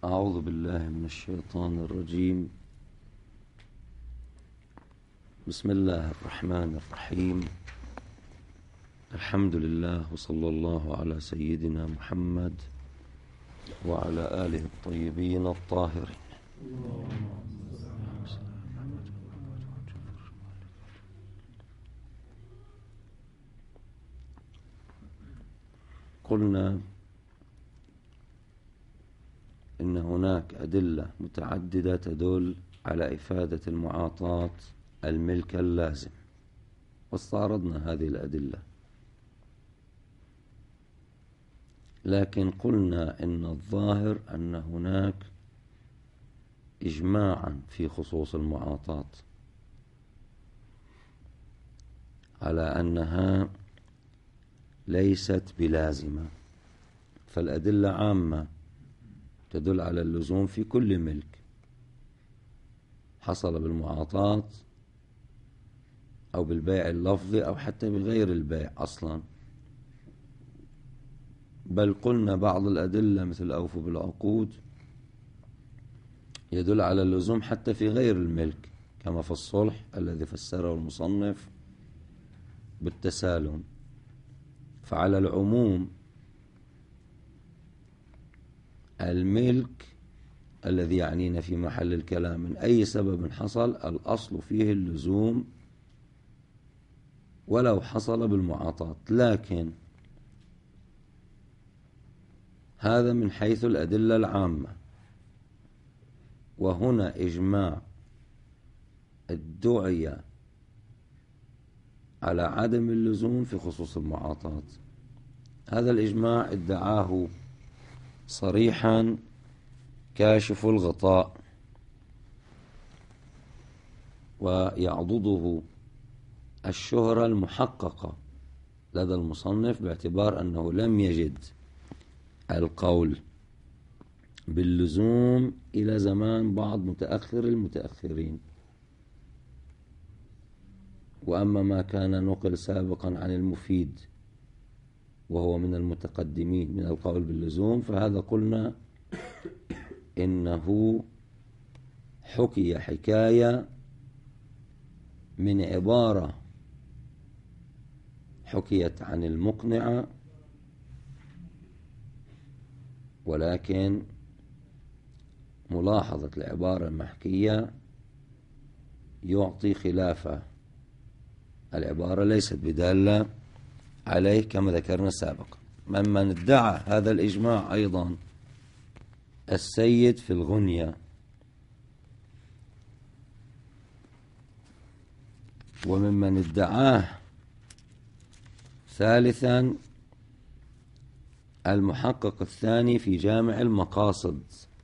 أعوذ بالله من الشيطان الرجيم. بسم الله الرحمن الرحيم. الحمد لله وصلى الله على سيدنا محمد وعلى آله الطيبين الطاهرين. قلنا إن هناك أدلة متعددة تدل على إفادة المعاطاة الملك اللازم، واستعرضنا هذه الأدلة، لكن قلنا إن الظاهر أن هناك إجماعا في خصوص المعاطاة على أنها ليست بلازمة، فالأدلة عامة تدل على اللزوم في كل ملك حصل بالمعاطاة أو بالبيع اللفظي أو حتى بغير البيع أصلا. بل قلنا بعض الأدلة مثل أوفوا بالعقود يدل على اللزوم حتى في غير الملك، كما في الصلح الذي فسره المصنف بالتسالم. فعلى العموم الملك الذي يعنينا في محل الكلام من أي سبب حصل الأصل فيه اللزوم ولو حصل بالمعاطاة، لكن هذا من حيث الأدلة العامة. وهنا إجماع ادعي على عدم اللزوم في خصوص المعاطاة. هذا الإجماع ادعاه صريحا كاشف الغطاء، ويعضده الشهرة المحققة لدى المصنف باعتبار أنه لم يجد القول باللزوم إلى زمان بعض متأخر المتأخرين. وأما ما كان نقل سابقا عن المفيد وهو من المتقدمين من القول باللزوم، فهذا قلنا إنه حكي حكاية من عبارة حكيت عن المقنعة، ولكن ملاحظة العبارة المحكية يعطي خلافة. العبارة ليست بدالة عليه كما ذكرنا سابقا. ممن ادعى هذا الإجماع أيضا السيد في الغنية، وممن ادعاه ثالثا المحقق الثاني في جامع المقاصد،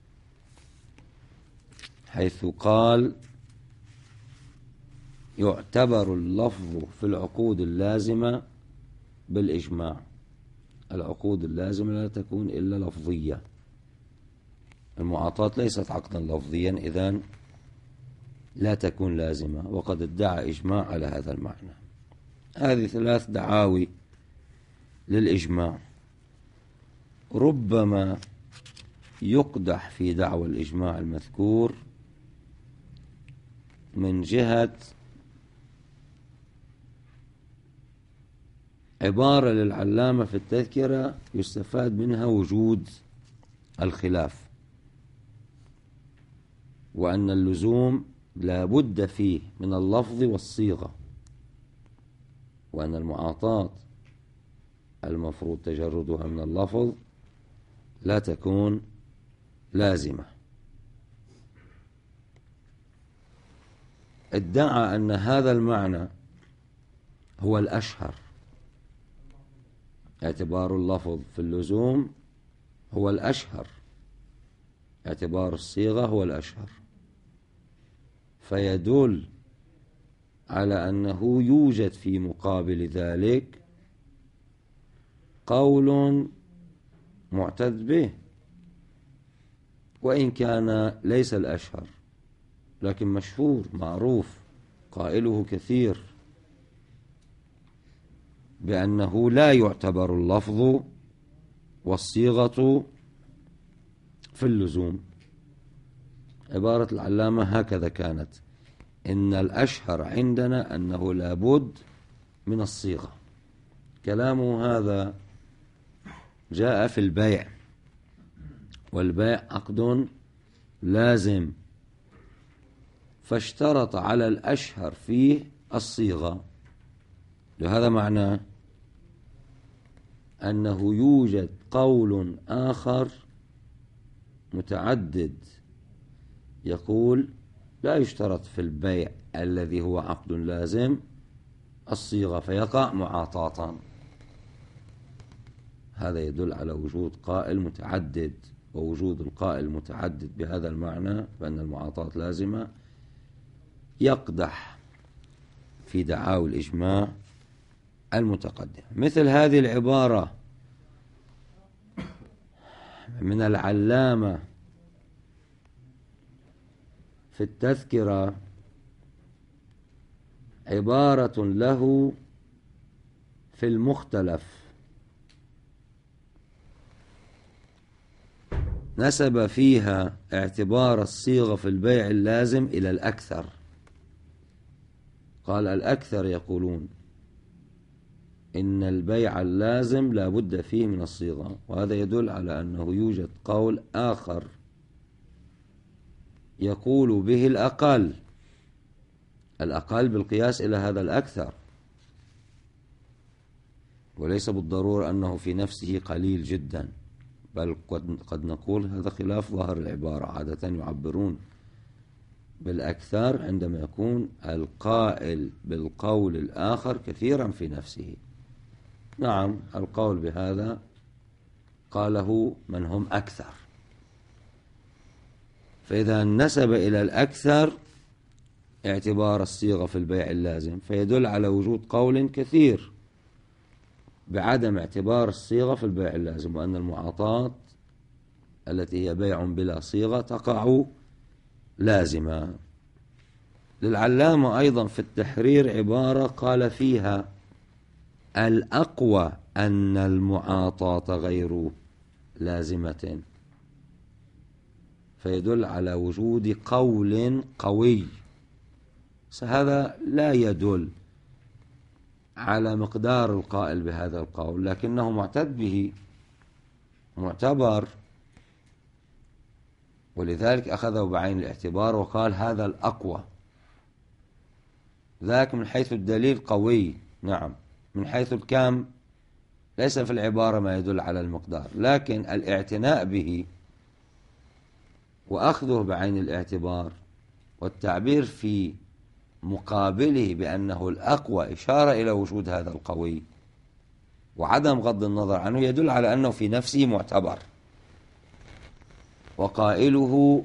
حيث قال يعتبر اللفظ في العقود اللازمة بالإجماع. العقود اللازمة لا تكون إلا لفظية، المعاطاة ليست عقدا لفظيا، إذن لا تكون لازمة، وقد ادعى إجماع على هذا المعنى. هذه ثلاث دعاوي للإجماع. ربما يقدح في دعوى الإجماع المذكور من جهة عبارة للعلامة في التذكرة يستفاد منها وجود الخلاف، وأن اللزوم لا بد فيه من اللفظ والصيغة، وأن المعاطاة المفروض تجردها من اللفظ لا تكون لازمة. ادعى أن هذا المعنى هو الأشهر، اعتبار اللفظ في اللزوم هو الأشهر، اعتبار الصيغة هو الأشهر، فيدل على أنه يوجد في مقابل ذلك قول معتد به، وإن كان ليس الأشهر لكن مشهور معروف قائله كثير، بأنه لا يعتبر اللفظ والصيغة في اللزوم، عبارة العلامة هكذا كانت: إن الأشهر عندنا أنه لابد من الصيغة. كلامه هذا جاء في البيع، والبيع عقد لازم، فاشترط على الأشهر فيه الصيغة. لهذا معناه أنه يوجد قول آخر متعدد يقول لا يشترط في البيع الذي هو عقد لازم الصيغة، فيقع معاطاة. هذا يدل على وجود قائل متعدد، ووجود القائل المتعدد بهذا المعنى بأن المعاطاة لازمة يقدح في دعاوى الإجماع المتقدم. مثل هذه العبارة من العلامة في التذكرة عبارة له في المختلف نسب فيها اعتبار الصيغة في البيع اللازم إلى الأكثر. قال الأكثر يقولون إن البيع اللازم لا بد فيه من الصيغة، وهذا يدل على أنه يوجد قول آخر يقول به الأقل بالقياس إلى هذا الأكثر، وليس بالضرورة أنه في نفسه قليل جدا، بل قد نقول هذا خلاف ظاهر العبارة. عادة يعبرون بالأكثر عندما يكون القائل بالقول الآخر كثيرا في نفسه. نعم، القول بهذا قاله من هم أكثر، فإذا نسب إلى الأكثر اعتبار الصيغة في البيع اللازم فيدل على وجود قول كثير بعدم اعتبار الصيغة في البيع اللازم، وأن المعاطاة التي هي بيع بلا صيغة تقع لازمة. للعلامة أيضا في التحرير عبارة قال فيها الأقوى أن المعاطاة غير لازمة، فيدل على وجود قول قوي. هذا لا يدل على مقدار القائل بهذا القول، لكنه معتد به، معتبر، ولذلك أخذه بعين الاعتبار وقال هذا الأقوى. ذاك من حيث الدليل قوي، نعم، من حيث الكم ليس في العبارة ما يدل على المقدار، لكن الاعتناء به وأخذه بعين الاعتبار والتعبير في مقابله بأنه الأقوى إشارة إلى وجود هذا القوي وعدم غض النظر عنه يدل على أنه في نفسه معتبر، وقائله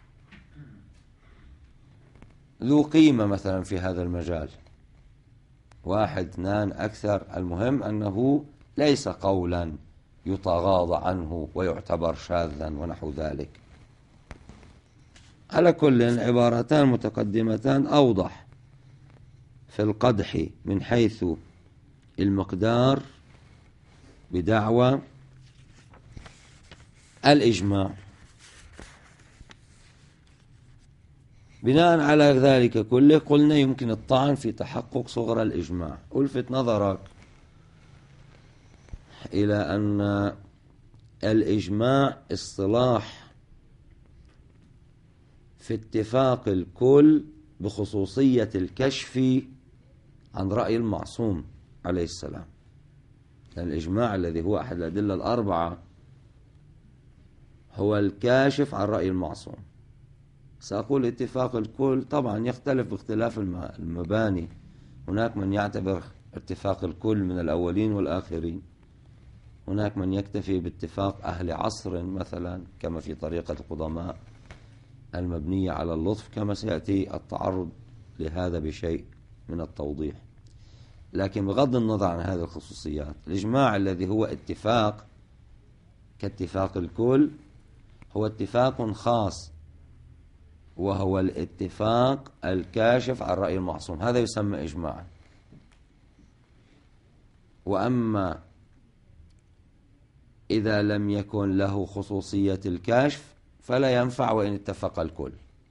ذو قيمة مثلا في هذا المجال، 1 2 أكثر، المهم أنه ليس قولا يتغاضى عنه ويعتبر شاذا ونحو ذلك. على كل عبارتان متقدمتان أوضح في القدح من حيث المقدار بدعوى الإجماع. بناء على ذلك كله قلنا يمكن الطعن في تحقق صغر الإجماع. ألفت نظرك إلى أن الإجماع اصطلاح في اتفاق الكل بخصوصية الكشف عن رأي المعصوم عليه السلام. الإجماع الذي هو أحد الأدلة الأربعة هو الكاشف عن رأي المعصوم. سأقول اتفاق الكل طبعا يختلف باختلاف المباني. هناك من يعتبر اتفاق الكل من الأولين والآخرين، هناك من يكتفي باتفاق أهل عصر مثلا كما في طريقة القدماء المبنية على اللطف، كما سيأتي التعرض لهذا بشيء من التوضيح. لكن بغض النظر عن هذه الخصوصيات، الإجماع الذي هو اتفاق كاتفاق الكل هو اتفاق خاص، وهو الاتفاق الكاشف عن رأي المعصوم، هذا يسمى إجماعا. وأما إذا لم يكن له خصوصية الكشف فلا ينفع وإن اتفق الكل،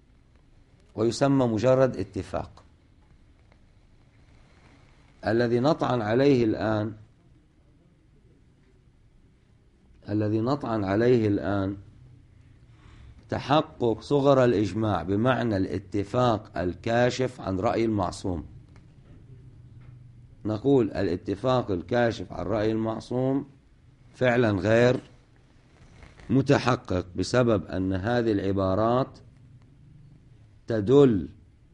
ويسمى مجرد اتفاق. الذي نطعن عليه الآن تحقق صغر الإجماع، بمعنى الاتفاق الكاشف عن رأي المعصوم. نقول الاتفاق الكاشف عن رأي المعصوم فعلا غير متحقق، بسبب أن هذه العبارات تدل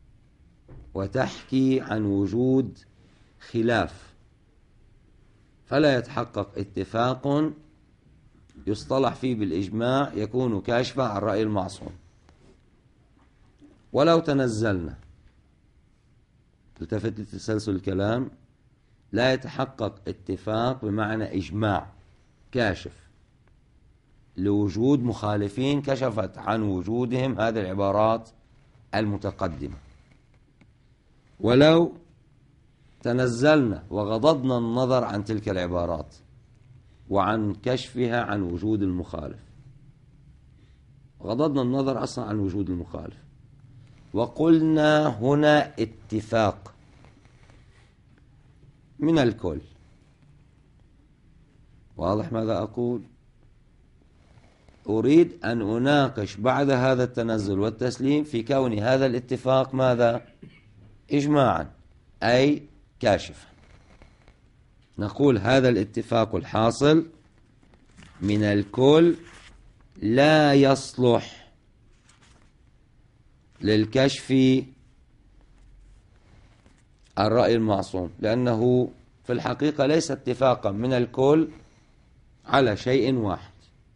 وتحكي عن وجود خلاف، فلا يتحقق اتفاق يصطلح فيه بالإجماع يكون كاشفا عن رأي المعصوم. ولو تنزلنا، التفت لتسلسل الكلام، لا يتحقق اتفاق بمعنى إجماع كاشف لوجود مخالفين كشفت عن وجودهم هذه العبارات المتقدمة. ولو تنزلنا وغضضنا النظر عن تلك العبارات وعن كشفها عن وجود المخالف، غضضنا النظر أصلا عن وجود المخالف، وقلنا هنا اتفاق من الكل. واضح ماذا أقول؟ أريد أن أناقش بعد هذا التنزل والتسليم في كون هذا الاتفاق ماذا؟ إجماعا، أي كاشفا. نقول هذا الاتفاق الحاصل من الكل لا يصلح للكشف الرأي المعصوم، لأنه في الحقيقة ليس اتفاقا من الكل على شيء واحد،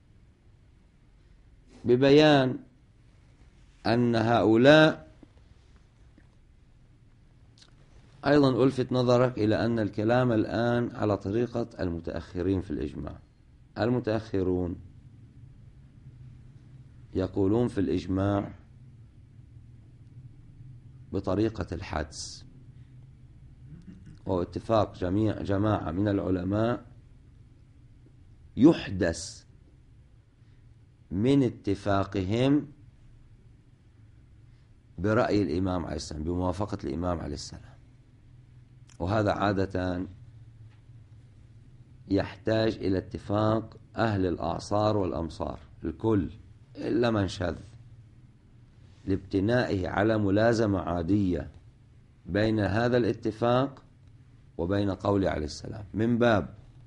ببيان أن هؤلاء أيضا ألفت نظرك إلى أن الكلام الآن على طريقة المتأخرين في الإجماع. المتأخرون يقولون في الإجماع بطريقة الحدس، واتفاق جماعة من العلماء يحدث من اتفاقهم برأي الإمام عليه السلام، بموافقة الإمام عليه السلام. وهذا عادة يحتاج إلى اتفاق أهل الأعصار والأمصار الكل إلا من شذ، لابتنائه على ملازمة عادية بين هذا الاتفاق وبين قول عليه السلام، من باب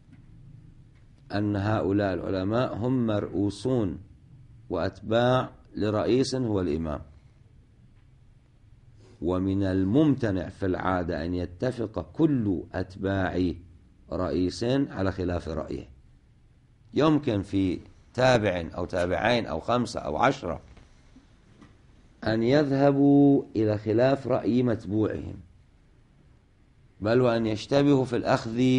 أن هؤلاء العلماء هم مرؤوسون وأتباع لرئيس هو الإمام، ومن الممتنع في العادة أن يتفق كل أتباع رئيس على خلاف رأيه. يمكن في تابع أو تابعين أو 5 أو 10 أن يذهبوا إلى خلاف رأي متبوعهم، بل وأن يشتبهوا في الأخذ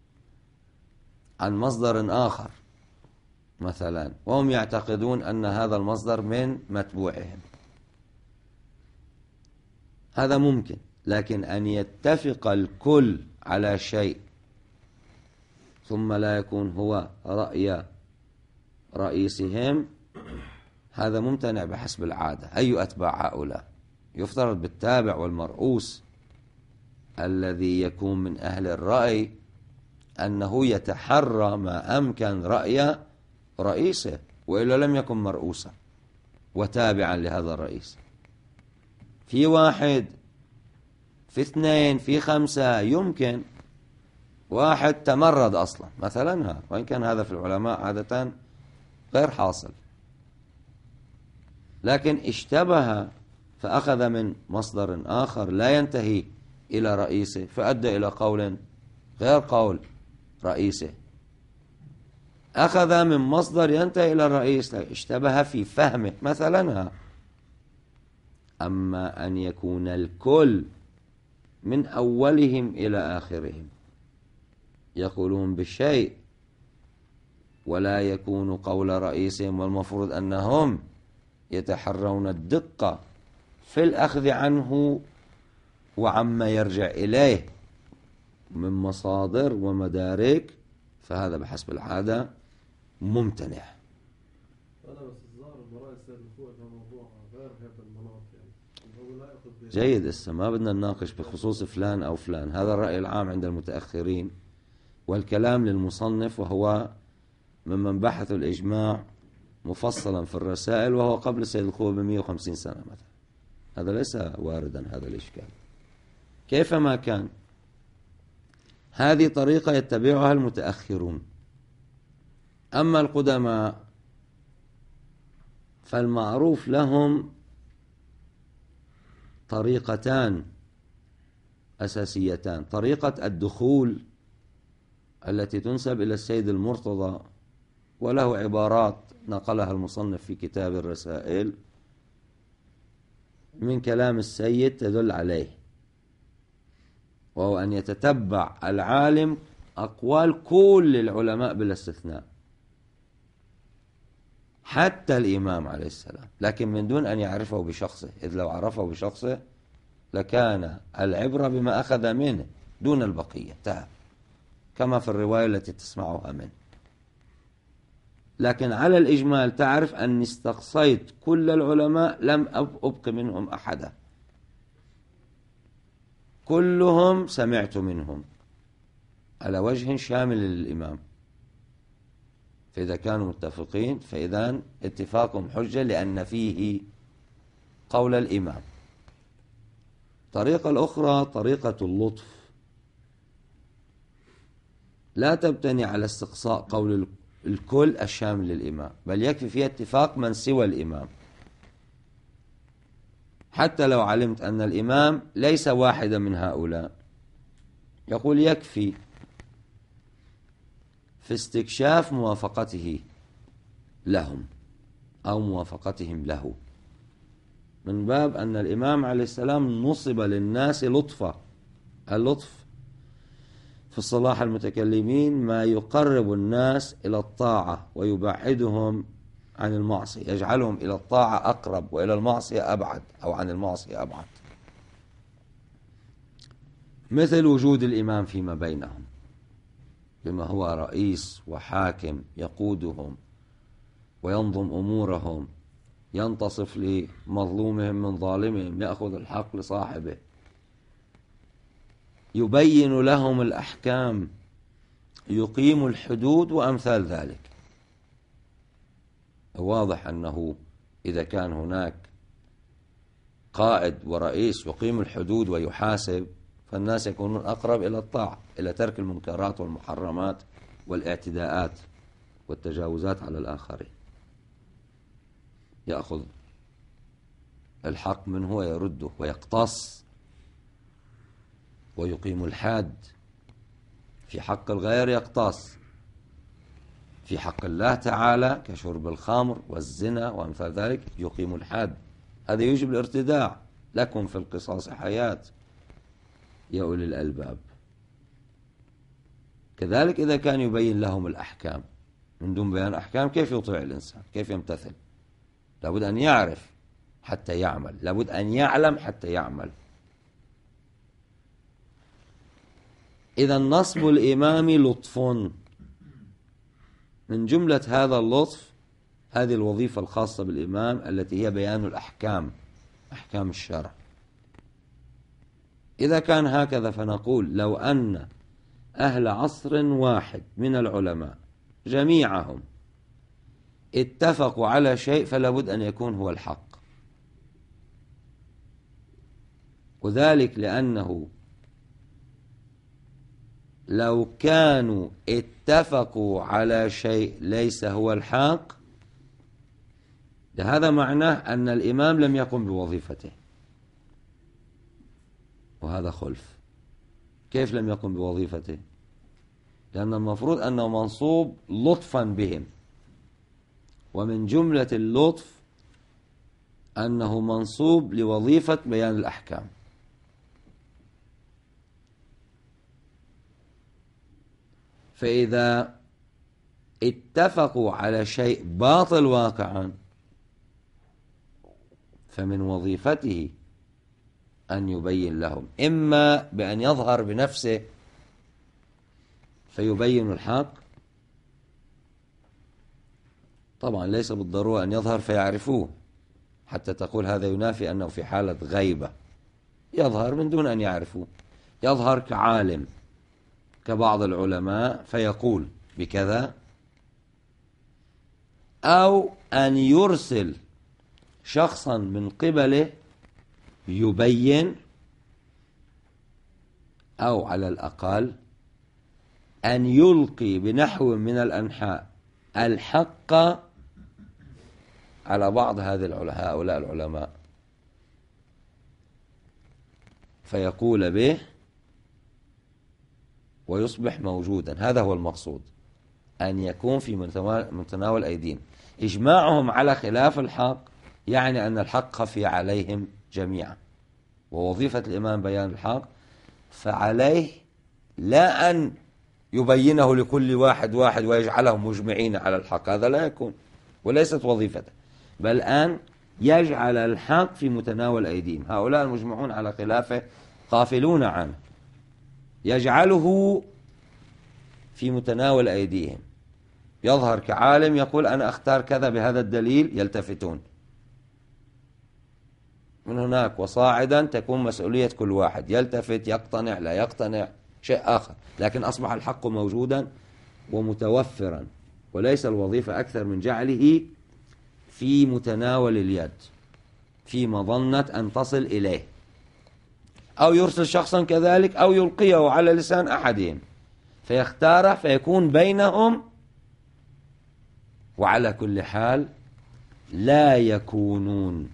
عن مصدر آخر مثلا، وهم يعتقدون أن هذا المصدر من متبوعهم. هذا ممكن، لكن أن يتفق الكل على شيء ثم لا يكون هو رأي رئيسهم، هذا ممتنع بحسب العادة. أي أتباع هؤلاء؟ يفترض بالتابع والمرؤوس الذي يكون من أهل الرأي أنه يتحرى ما أمكن رأي رئيسه، وإلا لم يكن مرؤوسا وتابعا لهذا الرئيس. في 1، في 2، في 5 يمكن واحد تمرد أصلا مثلا، وإن كان هذا في العلماء عادة غير حاصل، لكن اشتبه فأخذ من مصدر آخر لا ينتهي إلى رئيسه، فأدى إلى قول غير قول رئيسه. أخذ من مصدر ينتهي إلى الرئيس، اشتبه في فهمه مثلا. أما أن يكون الكل من أولهم إلى آخرهم يقولون بالشيء ولا يكون قول رئيسهم، والمفروض أنهم يتحرون الدقة في الأخذ عنه وعما يرجع إليه من مصادر ومدارك، فهذا بحسب العادة ممتنع. أنا بس الظاهر المرأة السابقة ده موضوع غير هذا المناط، يعني هو جيد. إسا ما بدنا نناقش بخصوص فلان أو فلان، هذا الرأي العام عند المتأخرين، والكلام للمصنف وهو ممن بحثوا الإجماع مفصلا في الرسائل، وهو قبل سيد القوة ب150 سنة مثلا. هذا ليس واردا هذا الإشكال كيفما كان. هذه طريقة يتبعها المتأخرون. أما القدماء فالمعروف لهم طريقتان أساسيتان: طريقة الدخول التي تنسب إلى السيد المرتضى، وله عبارات نقلها المصنف في كتاب الرسائل من كلام السيد تدل عليه، وهو أن يتتبع العالم أقوال كل العلماء بلا استثناء حتى الإمام عليه السلام، لكن من دون أن يعرفه بشخصه، إذ لو عرفه بشخصه لكان العبرة بما أخذ منه دون البقية، كما في الرواية التي تسمعها منه. لكن على الإجمال تعرف أني استقصيت كل العلماء لم أبق منهم أحدا، كلهم سمعت منهم على وجه شامل للإمام. فإذا كانوا متفقين فإذا اتفاقهم حجة لأن فيه قول الإمام. الطريقة الأخرى طريقة اللطف، لا تبتني على استقصاء قول الكل الشامل للإمام، بل يكفي فيها اتفاق من سوى الإمام. حتى لو علمت أن الإمام ليس واحدا من هؤلاء، يقول يكفي في استكشاف موافقته لهم أو موافقتهم له، من باب أن الإمام عليه السلام نصب للناس لطفا. اللطف في الصلاح المتكلمين ما يقرب الناس إلى الطاعة ويبعدهم عن المعصية، يجعلهم إلى الطاعة أقرب وإلى المعصية أبعد، أو عن المعصية أبعد، مثل وجود الإمام فيما بينهم بما هو رئيس وحاكم يقودهم وينظم أمورهم، ينتصف لمظلومهم من ظالمهم، يأخذ الحق لصاحبه، يبين لهم الأحكام، يقيم الحدود وأمثال ذلك. واضح أنه إذا كان هناك قائد ورئيس يقيم الحدود ويحاسب، فالناس يكونون أقرب إلى الطاعة، إلى ترك المنكرات والمحرمات والاعتداءات والتجاوزات على الآخرين. يأخذ الحق منه ويرده ويقتص ويقيم الحاد، في حق الغير يقتص، في حق الله تعالى كشرب الخمر والزنا وأمثال ذلك يقيم الحاد. هذا يوجب الارتداع. لكم في القصاص حياة يا أولي الألباب. كذلك إذا كان يبين لهم الأحكام، من دون بيان أحكام كيف يطيع الإنسان؟ كيف يمتثل؟ لابد أن يعرف حتى يعمل، لابد أن يعلم حتى يعمل. إذا نصب الإمام لطف، من جملة هذا اللطف هذه الوظيفة الخاصة بالإمام التي هي بيان الأحكام، أحكام الشرع. إذا كان هكذا فنقول لو أن أهل عصر واحد من العلماء جميعهم اتفقوا على شيء فلا بد أن يكون هو الحق، وذلك لأنه لو كانوا اتفقوا على شيء ليس هو الحق، هذا معناه أن الإمام لم يقم بوظيفته، وهذا خلف. كيف لم يقم بوظيفته؟ لأن المفروض أنه منصوب لطفا بهم، ومن جملة اللطف أنه منصوب لوظيفة بيان الأحكام. فإذا اتفقوا على شيء باطل واقعا فمن وظيفته أن يبين لهم، إما بأن يظهر بنفسه فيبين الحق، طبعا ليس بالضرورة أن يظهر فيعرفوه حتى تقول هذا ينافي أنه في حالة غيبة، يظهر من دون أن يعرفوا، يظهر كعالم كبعض العلماء فيقول بكذا، أو أن يرسل شخصا من قبله يبين، أو على الأقل أن يلقي بنحو من الأنحاء الحق على بعض هؤلاء العلماء فيقول به ويصبح موجودا. هذا هو المقصود، أن يكون في متناول أيديهم. إجماعهم على خلاف الحق يعني أن الحق خفي عليهم جميعا، ووظيفة الإمام بيان الحق، فعليه لا أن يبينه لكل واحد ويجعلهم مجمعين على الحق، هذا لا يكون وليست وظيفته، بل أن يجعل الحق في متناول أيديهم. هؤلاء المجمعون على خلافه غافلون عنه، يجعله في متناول أيديهم، يظهر كعالم يقول أنا أختار كذا بهذا الدليل، يلتفتون من هناك وصاعدا، تكون مسؤولية كل واحد، يلتفت يقتنع لا يقتنع شيء آخر، لكن أصبح الحق موجودا ومتوفرا، وليس الوظيفة أكثر من جعله في متناول اليد في مظنة أن تصل إليه، أو يرسل شخصا كذلك، أو يلقيه على لسان أحدهم فيختاره فيكون بينهم. وعلى كل حال لا يكونون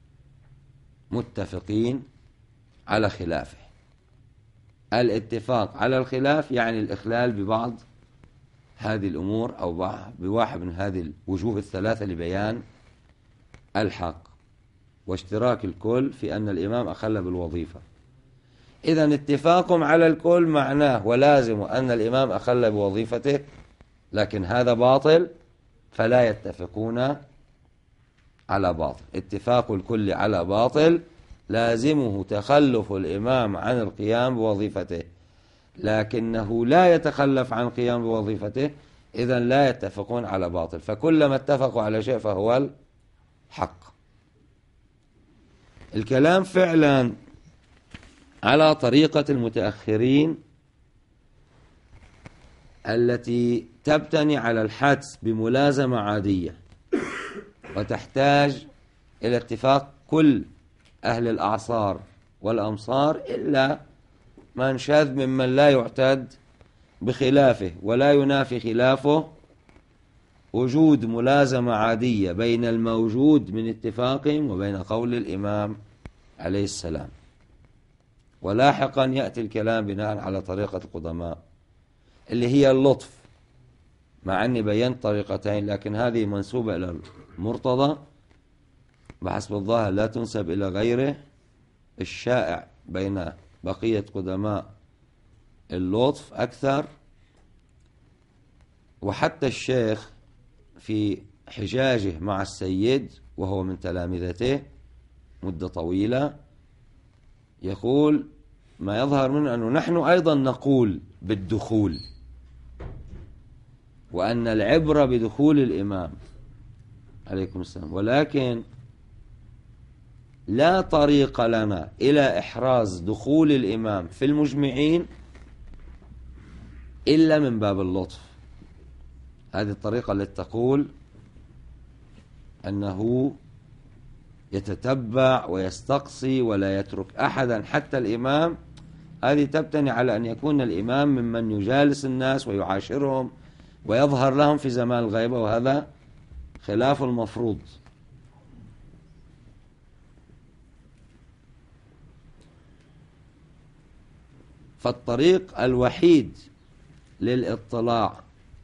متفقين على خلافه. الاتفاق على الخلاف يعني الإخلال ببعض هذه الأمور أو بواحد من هذه الوجوه الثلاثة لبيان الحق، واشتراك الكل في أن الإمام أخل بالوظيفة. إذن اتفاقهم على الكل معناه ولازم أن الإمام أخل بوظيفته، لكن هذا باطل، فلا يتفقون على باطل. اتفاق الكل على باطل لازمه تخلف الإمام عن القيام بوظيفته، لكنه لا يتخلف عن القيام بوظيفته، إذن لا يتفقون على باطل، فكلما اتفقوا على شيء فهو الحق. الكلام فعلا على طريقة المتأخرين التي تبتني على الحدس بملازمة عادية وتحتاج إلى اتفاق كل أهل الأعصار والأمصار إلا من شاذ ممن لا يعتد بخلافه ولا ينافي خلافه وجود ملازمة عادية بين الموجود من اتفاقهم وبين قول الإمام عليه السلام. ولاحقا يأتي الكلام بناء على طريقة القدماء اللي هي اللطف، مع أني بينت طريقتين لكن هذه منسوبة إلى المرتضى بحسب الظاهر، لا تنسب إلى غيره. الشائع بين بقية قدماء اللطف أكثر، وحتى الشيخ في حجاجه مع السيد وهو من تلامذته مدة طويلة يقول ما يظهر منه أنه نحن أيضا نقول بالدخول، وأن العبرة بدخول الإمام عليكم السلام، ولكن لا طريق لنا إلى إحراز دخول الإمام في المجمعين إلا من باب اللطف. هذه الطريقة التي تقول أنه يتتبع ويستقصي ولا يترك أحدا حتى الإمام، هذه تبتني على أن يكون الإمام ممن يجالس الناس ويعاشرهم ويظهر لهم في زمان الغيبة، وهذا خلاف المفروض. فالطريق الوحيد للاطلاع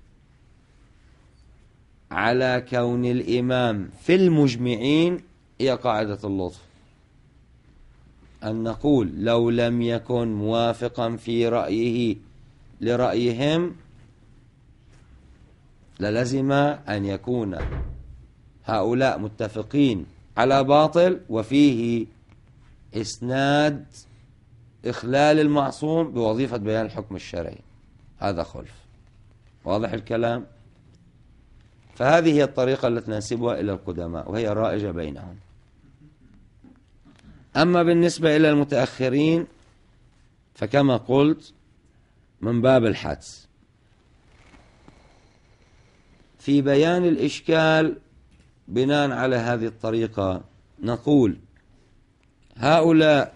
على كون الإمام في المجمعين هي قاعدة اللطف، أن نقول لو لم يكن موافقا في رأيه لرأيهم للزم أن يكون هؤلاء متفقين على باطل وفيه إسناد إخلال المعصوم بوظيفة بيان الحكم الشرعي، هذا خلف. واضح الكلام؟ فهذه هي الطريقة التي ننسبها إلى القدماء وهي رائجة بينهم. أما بالنسبة إلى المتأخرين فكما قلت من باب الحدس. في بيان الإشكال بناء على هذه الطريقة نقول هؤلاء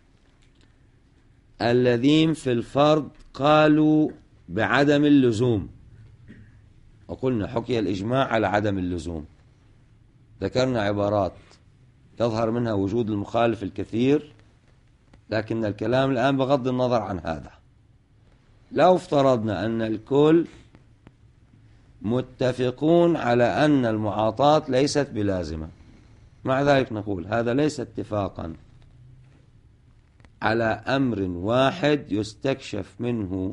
الذين في الفرض قالوا بعدم اللزوم، وقلنا حكي الإجماع على عدم اللزوم، ذكرنا عبارات يظهر منها وجود المخالف الكثير، لكن الكلام الآن بغض النظر عن هذا. لو افترضنا أن الكل متفقون على أن المعاطاة ليست بلازمة، مع ذلك نقول هذا ليس اتفاقا على أمر واحد يستكشف منه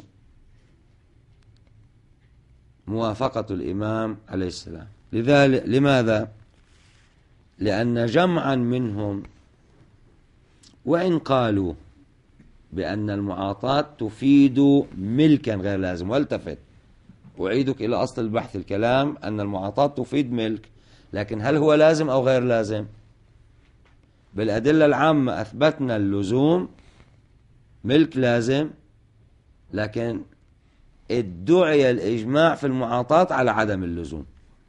موافقة الإمام عليه السلام. لذلك لماذا؟ لأن جمعا منهم وإن قالوا بأن المعاطاة تفيد ملكا غير لازم، والتفت أعيدك إلى أصل البحث، الكلام أن المعاطاة تفيد ملك، لكن هل هو لازم أو غير لازم؟ بالأدلة العامة أثبتنا اللزوم ملك لازم، لكن ادعي الإجماع في المعاطاة على عدم اللزوم.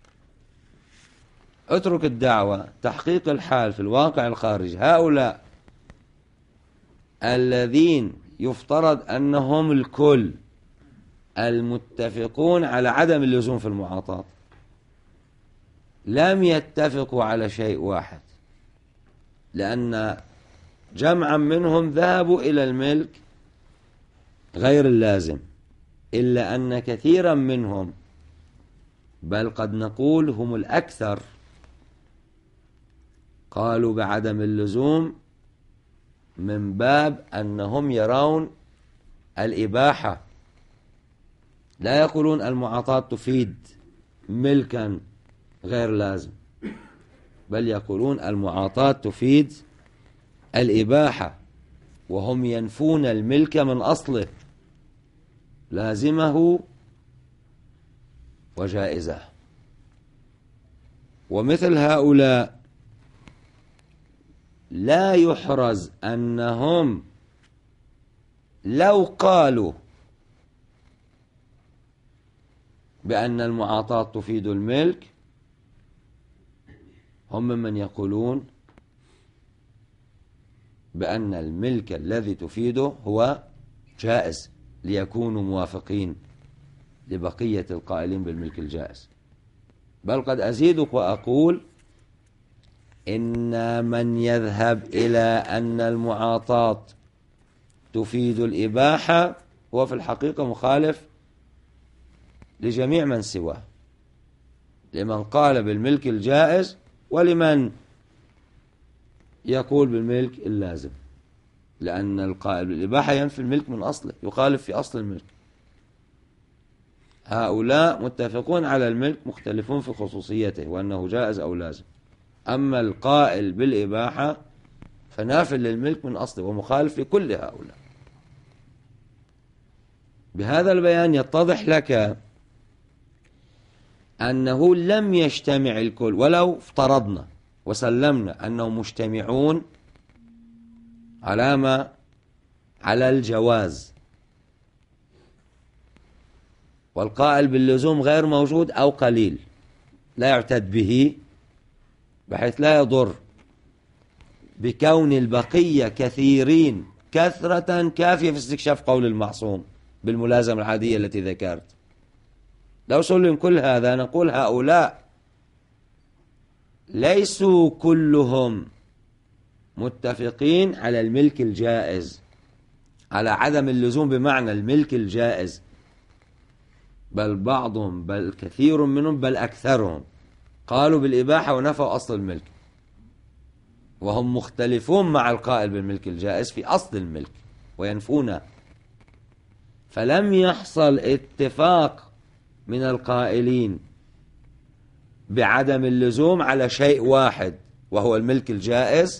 اترك الدعوة، تحقيق الحال في الواقع الخارجي، هؤلاء الذين يفترض أنهم الكل المتفقون على عدم اللزوم في المعاطاة لم يتفقوا على شيء واحد، لأن جمعا منهم ذهبوا إلى الملك غير اللازم، إلا أن كثيرا منهم، بل قد نقول هم الأكثر، قالوا بعدم اللزوم من باب أنهم يرون الإباحة، لا يقولون المعاطاة تفيد ملكا غير لازم، بل يقولون المعاطاة تفيد الإباحة، وهم ينفون الملك من أصله، لازمه وجائزه. ومثل هؤلاء لا يحرز أنهم لو قالوا بأن المعاطاة تفيد الملك هم من يقولون بأن الملك الذي تفيده هو جائز، ليكونوا موافقين لبقية القائلين بالملك الجائز. بل قد أزيدك وأقول إن من يذهب إلى أن المعاطاة تفيد الإباحة هو في الحقيقة مخالف لجميع من سواه، لمن قال بالملك الجائز ولمن يقول بالملك اللازم، لأن القائل بالإباحة ينفي الملك من أصله، يخالف في أصل الملك. هؤلاء متفقون على الملك، مختلفون في خصوصيته وأنه جائز أو لازم. أما القائل بالإباحة فنافل للملك من أصله ومخالف لكل هؤلاء. بهذا البيان يتضح لك أنه لم يجتمع الكل، ولو افترضنا وسلمنا أنهم مجتمعون على الجواز، والقائل باللزوم غير موجود أو قليل لا يعتد به، بحيث لا يضر بكون البقية كثيرين كثرة كافية في استكشاف قول المعصوم بالملازمة العادية التي ذكرت. لو سلم كل هذا نقول هؤلاء ليسوا كلهم متفقين على الملك الجائز، على عدم اللزوم بمعنى الملك الجائز، بل بعضهم، بل كثير منهم، بل أكثرهم قالوا بالإباحة ونفوا أصل الملك، وهم مختلفون مع القائل بالملك الجائز في أصل الملك وينفونه. فلم يحصل اتفاق من القائلين بعدم اللزوم على شيء واحد وهو الملك الجائز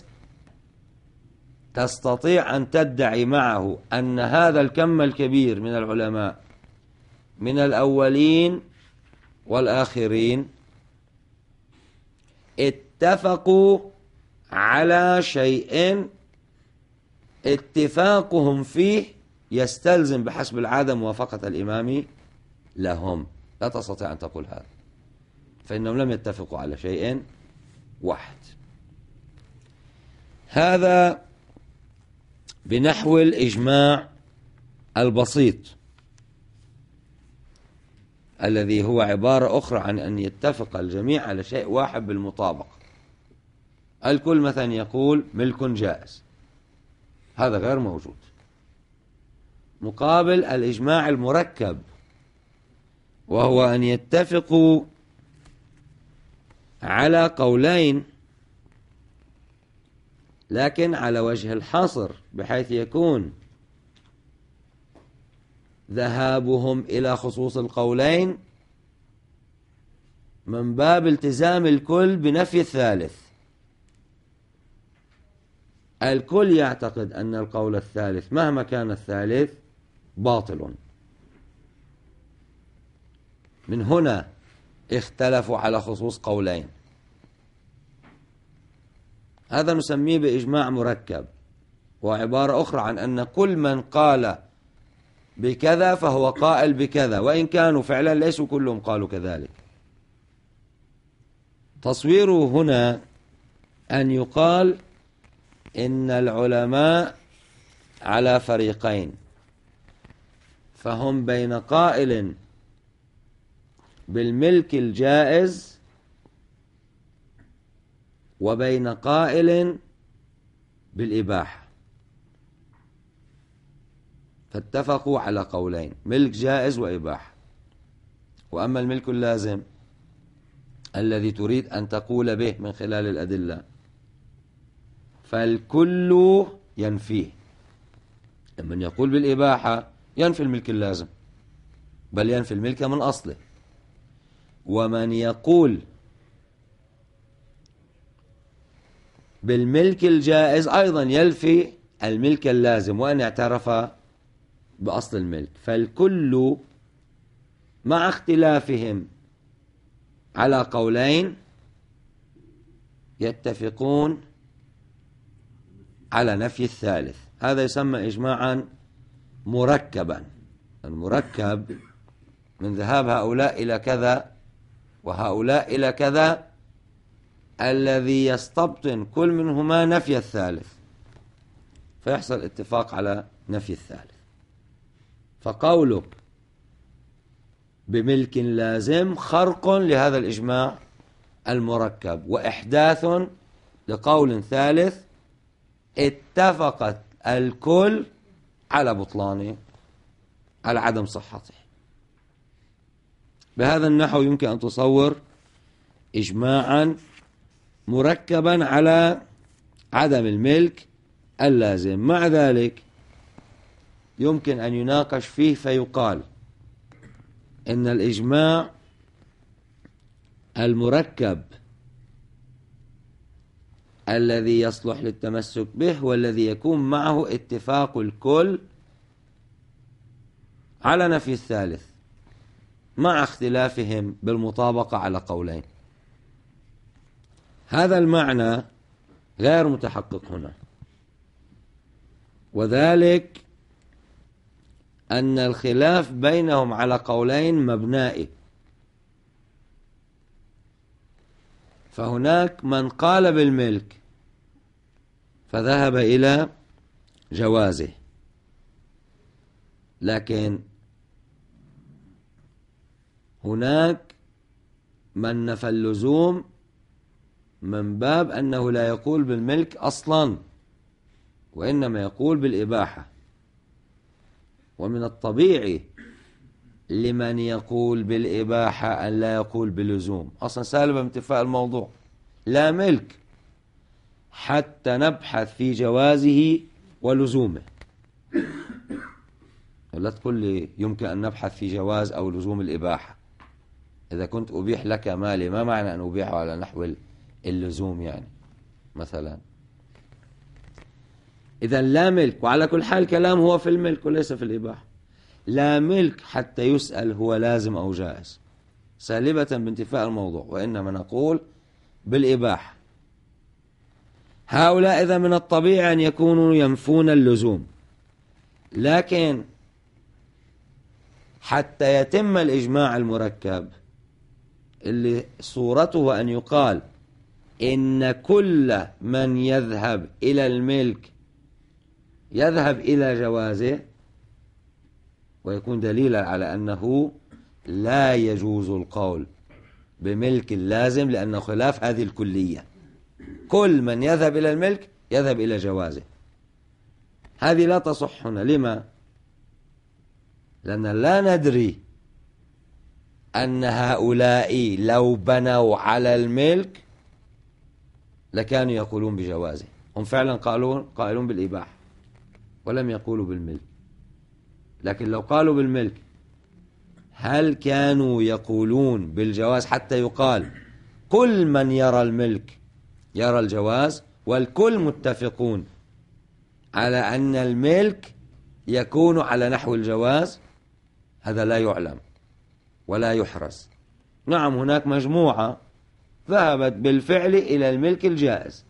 تستطيع أن تدعي معه أن هذا الكم الكبير من العلماء من الأولين والآخرين اتفقوا على شيء اتفاقهم فيه يستلزم بحسب العادة موافقة الإمام لهم. لا تستطيع أن تقول هذا، فإنهم لم يتفقوا على شيء واحد. هذا بنحو الإجماع البسيط الذي هو عبارة أخرى عن أن يتفق الجميع على شيء واحد بالمطابقة. الكل مثلا يقول ملك جائز، هذا غير موجود. مقابل الإجماع المركب، وهو أن يتفقوا على قولين لكن على وجه الحصر، بحيث يكون ذهابهم إلى خصوص القولين من باب التزام الكل بنفي الثالث. الكل يعتقد أن القول الثالث مهما كان الثالث باطل. من هنا اختلفوا على خصوص قولين، هذا نسميه بإجماع مركب، وعبارة أخرى عن أن كل من قال بكذا فهو قائل بكذا، وإن كانوا فعلا ليسوا كلهم قالوا كذلك. تصويره هنا أن يقال إن العلماء على فريقين، فهم بين قائل بالملك الجائز وبين قائل بالإباحة، فاتفقوا على قولين: ملك جائز وإباحة. وأما الملك اللازم الذي تريد أن تقول به من خلال الأدلة فالكل ينفيه. من يقول بالإباحة ينفي الملك اللازم، بل ينفي الملك من أصله. ومن يقول بالملك الجائز أيضا ينفي الملك اللازم وأن اعترف بأصل الملك. فالكل مع اختلافهم على قولين يتفقون على نفي الثالث. هذا يسمى إجماعا مركبا. المركب من ذهاب هؤلاء إلى كذا وهؤلاء إلى كذا، الذي يستبطن كل منهما نفي الثالث، فيحصل اتفاق على نفي الثالث. فقولك بملك لازم خرق لهذا الإجماع المركب، وإحداث لقول ثالث اتفقت الكل على بطلانه، على عدم صحته. بهذا النحو يمكن أن تصور إجماعا مركبا على عدم الملك اللازم. مع ذلك يمكن أن يناقش فيه فيقال إن الإجماع المركب الذي يصلح للتمسك به والذي يكون معه اتفاق الكل على نفي الثالث مع اختلافهم بالمطابقة على قولين. هذا المعنى غير متحقق هنا، وذلك أن الخلاف بينهم على قولين مبنائي. فهناك من قال بالملك فذهب إلى جوازه، لكن هناك من نفى اللزوم من باب أنه لا يقول بالملك أصلا، وإنما يقول بالإباحة. ومن الطبيعي لمن يقول بالإباحة أن لا يقول باللزوم، أصلا سالب انتفاء الموضوع. لا ملك حتى نبحث في جوازه ولزومه. ولا تقول لي يمكن أن نبحث في جواز أو لزوم الإباحة. إذا كنت أبيح لك مالي، ما معنى أن أبيحه على نحو اللزوم يعني مثلا؟ إذا لا ملك. وعلى كل حال كلام هو في الملك وليس في الإباحة. لا ملك حتى يسأل هو لازم أو جائز، سالبة بانتفاء الموضوع، وإنما نقول بالإباحة. هؤلاء إذا من الطبيعي أن يكونوا ينفون اللزوم، لكن حتى يتم الإجماع المركب اللي صورته أن يقال إن كل من يذهب إلى الملك يذهب إلى جوازه، ويكون دليلا على أنه لا يجوز القول بملك اللازم لأنه خلاف هذه الكلية. كل من يذهب إلى الملك يذهب إلى جوازه. هذه لا تصح هنا. لما؟ لأن لا ندري أن هؤلاء لو بنوا على الملك لكانوا يقولون بجوازه. هم فعلا قائلون بالإباحة ولم يقولوا بالملك، لكن لو قالوا بالملك هل كانوا يقولون بالجواز حتى يقال كل من يرى الملك يرى الجواز، والكل متفقون على أن الملك يكون على نحو الجواز؟ هذا لا يعلم ولا يحرز. نعم، هناك مجموعة ذهبت بالفعل إلى الملك الجائز،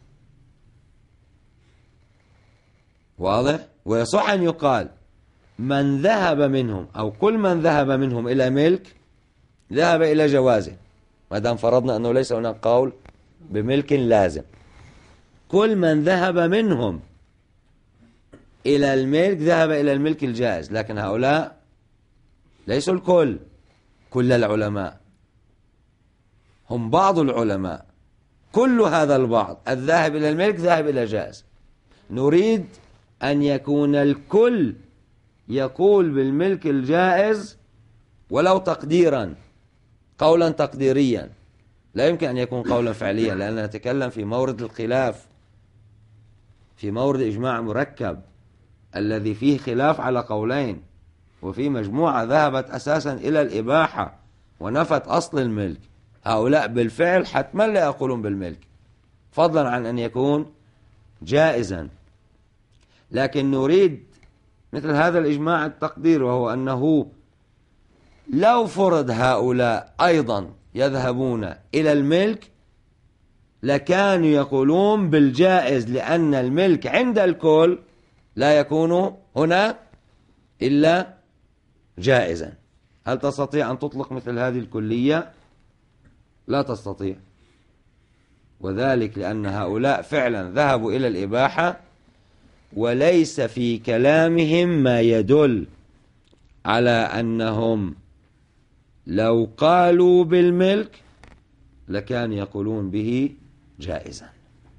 واضح؟ ويصح أن يقال من ذهب منهم أو كل من ذهب منهم إلى ملك ذهب إلى جوازه، ما دام فرضنا أنه ليس هناك قول بملك لازم. كل من ذهب منهم إلى الملك ذهب إلى الملك الجائز، لكن هؤلاء ليسوا الكل، كل العلماء، هم بعض العلماء. كل هذا البعض الذاهب إلى الملك ذاهب إلى جائز. نريد أن يكون الكل يقول بالملك الجائز ولو تقديرا، قولا تقديريا، لا يمكن أن يكون قولا فعليا، لأننا نتكلم في مورد الخلاف، في مورد إجماع مركب الذي فيه خلاف على قولين، وفي مجموعة ذهبت أساسا إلى الإباحة ونفت أصل الملك. هؤلاء بالفعل حتما لا يقولون بالملك، فضلا عن أن يكون جائزا. لكن نريد مثل هذا الإجماع التقدير، وهو أنه لو فرض هؤلاء أيضا يذهبون إلى الملك لكانوا يقولون بالجائز، لأن الملك عند الكل لا يكون هنا إلا جائزا. هل تستطيع أن تطلق مثل هذه الكلية؟ لا تستطيع، وذلك لأن هؤلاء فعلا ذهبوا إلى الإباحة، وليس في كلامهم ما يدل على أنهم لو قالوا بالملك لكانوا يقولون به جائزا.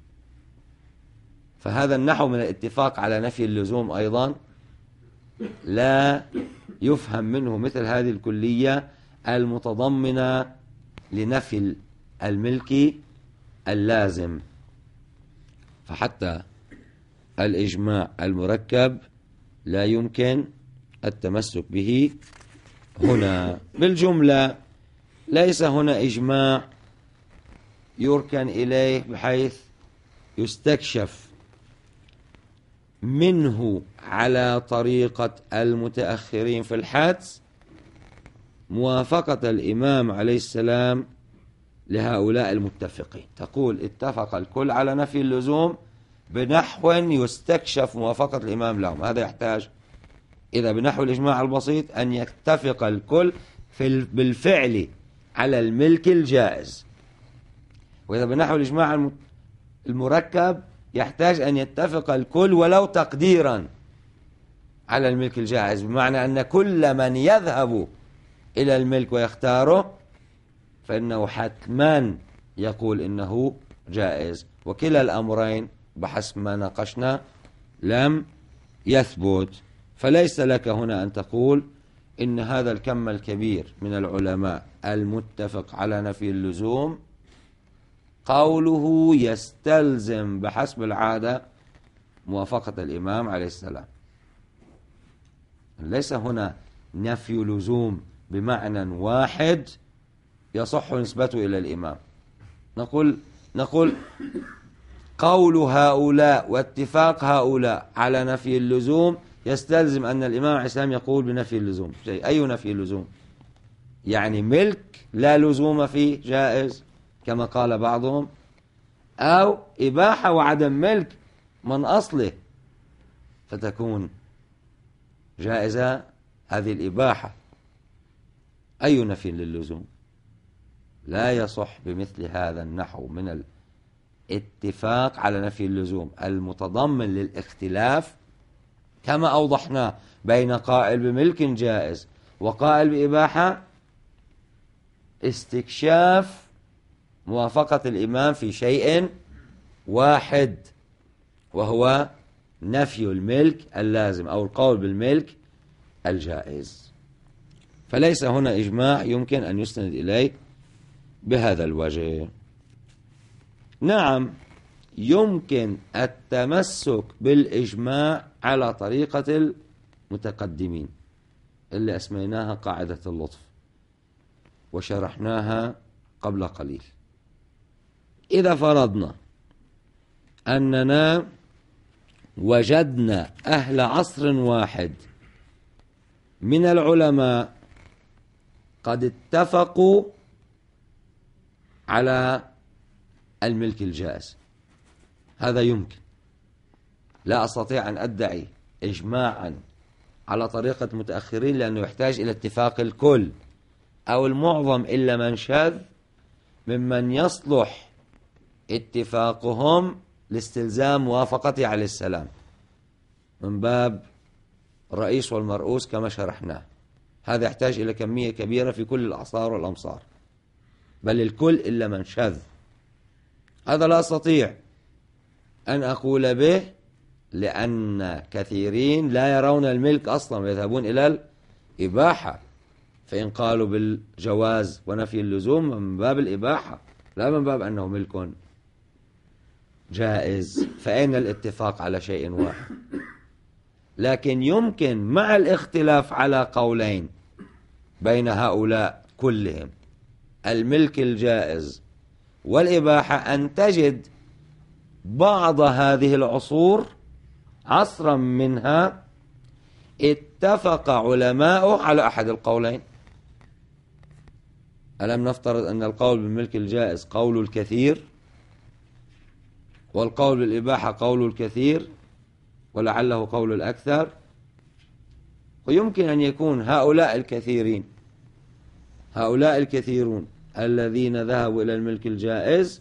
فهذا النحو من الاتفاق على نفي اللزوم أيضا لا يفهم منه مثل هذه الكلية المتضمنة لنفي الملك اللازم. فحتى الإجماع المركب لا يمكن التمسك به هنا. بالجملة ليس هنا إجماع يركن إليه بحيث يستكشف منه على طريقة المتأخرين في الحدس موافقة الإمام عليه السلام لهؤلاء المتفقين. تقول اتفق الكل على نفي اللزوم بنحو يستكشف موافقة الإمام لهم. هذا يحتاج إذا بنحو الإجماع البسيط أن يتفق الكل بالفعل على الملك الجائز، وإذا بنحو الإجماع المركب يحتاج أن يتفق الكل ولو تقديرا على الملك الجائز، بمعنى أن كل من يذهب إلى الملك ويختاره فإنه حتما يقول إنه جائز. وكلا الأمرين بحسب ما ناقشنا لم يثبت. فليس لك هنا أن تقول إن هذا الكم الكبير من العلماء المتفق على نفي اللزوم قوله يستلزم بحسب العادة موافقة الإمام عليه السلام. ليس هنا نفي لزوم بمعنى واحد يصح نسبته إلى الإمام. نقول قول هؤلاء واتفاق هؤلاء على نفي اللزوم يستلزم أن الإمام عليه السلام يقول بنفي اللزوم. أي نفي اللزوم؟ يعني ملك لا لزوم فيه جائز كما قال بعضهم، أو إباحة وعدم ملك من أصله، فتكون جائزة هذه الإباحة. أي نفي للزوم؟ لا يصح بمثل هذا النحو من الاتفاق على نفي اللزوم المتضمن للاختلاف، كما أوضحنا بين قائل بملك جائز وقائل بإباحة، استكشاف موافقة الإمام في شيء واحد، وهو نفي الملك اللازم أو القول بالملك الجائز. فليس هنا إجماع يمكن أن يستند إليه بهذا الوجه. نعم، يمكن التمسك بالإجماع على طريقة المتقدمين اللي أسميناها قاعدة اللطف وشرحناها قبل قليل. إذا فرضنا أننا وجدنا أهل عصر واحد من العلماء قد اتفقوا على الملك الجائز، هذا يمكن. لا أستطيع أن أدعي إجماعا على طريقة متأخرين لأنه يحتاج إلى اتفاق الكل أو المعظم إلا من شاذ ممن يصلح اتفاقهم لاستلزام موافقته عليه السلام من باب الرئيس والمرؤوس كما شرحناه. هذا يحتاج إلى كمية كبيرة في كل الأعصار والأمصار، بل الكل إلا من شاذ. هذا لا أستطيع أن أقول به لأن كثيرين لا يرون الملك أصلا ويذهبون إلى الإباحة، فإن قالوا بالجواز ونفي اللزوم من باب الإباحة لا من باب أنه ملك جائز. فأين الاتفاق على شيء واحد؟ لكن يمكن مع الاختلاف على قولين بين هؤلاء كلهم الملك الجائز والإباحة أن تجد بعض هذه العصور عصرا منها اتفق علماؤه على أحد القولين. ألم نفترض أن القول بالملك الجائز قول الكثير والقول بالإباحة قول الكثير ولعله قول الأكثر؟ ويمكن أن يكون هؤلاء الكثيرون الذين ذهبوا إلى الملك الجائز